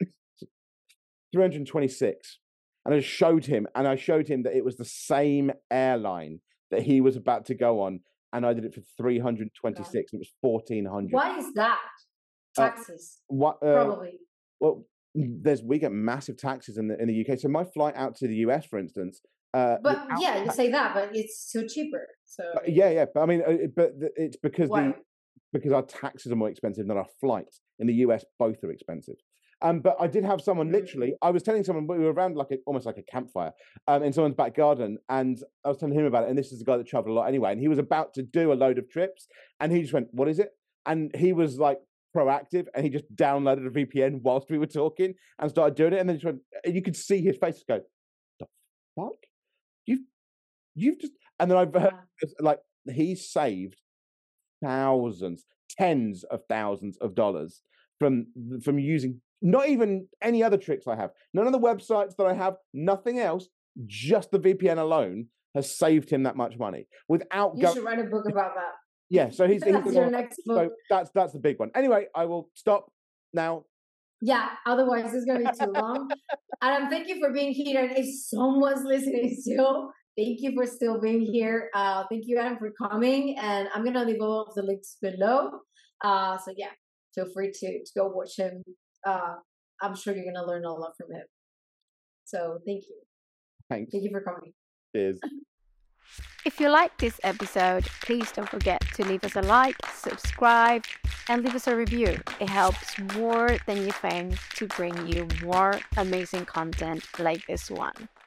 three hundred twenty-six. And I showed him, and I showed him that it was the same airline that he was about to go on. And I did it for three hundred twenty-six, and it was fourteen hundred. Why is that? Taxes. Uh, what? Uh, Probably. Well, there's we get massive taxes in the in the U K. So my flight out to the U S, for instance. Uh, but yeah, you say that, but it's still cheaper. So uh, yeah, yeah. But I mean, uh, but it's because Why? the because our taxes are more expensive than our flights. In the U S, both are expensive. Um, but I did have someone literally, I was telling someone, we were around like a, almost like a campfire um, in someone's back garden, and I was telling him about it, and this is the guy that traveled a lot anyway, and he was about to do a load of trips, and he just went, what is it? And he was like proactive, and he just downloaded a V P N whilst we were talking and started doing it, and then just went, and you could see his face go, the fuck? You've, you've just, and then I've heard, like, he saved thousands, tens of thousands of dollars from from using not even any other tricks I have, none of the websites that I have, nothing else, just the V P N alone has saved him that much money without. You go- should write a book about that. Yeah, so he's, that's he's your next book. So that's that's the big one. Anyway, I will stop now. Yeah, otherwise it's gonna be too long. Adam, thank you for being here. And if someone's listening still, thank you for still being here. Uh, thank you, Adam, for coming. And I'm gonna leave all of the links below. Uh, so yeah, feel free to, to go watch him. Uh, I'm sure you're gonna learn a lot from him. So thank you. Thanks. Thank you for coming. Cheers. If you liked this episode, please don't forget to leave us a like, subscribe, and leave us a review. It helps more than you think to bring you more amazing content like this one.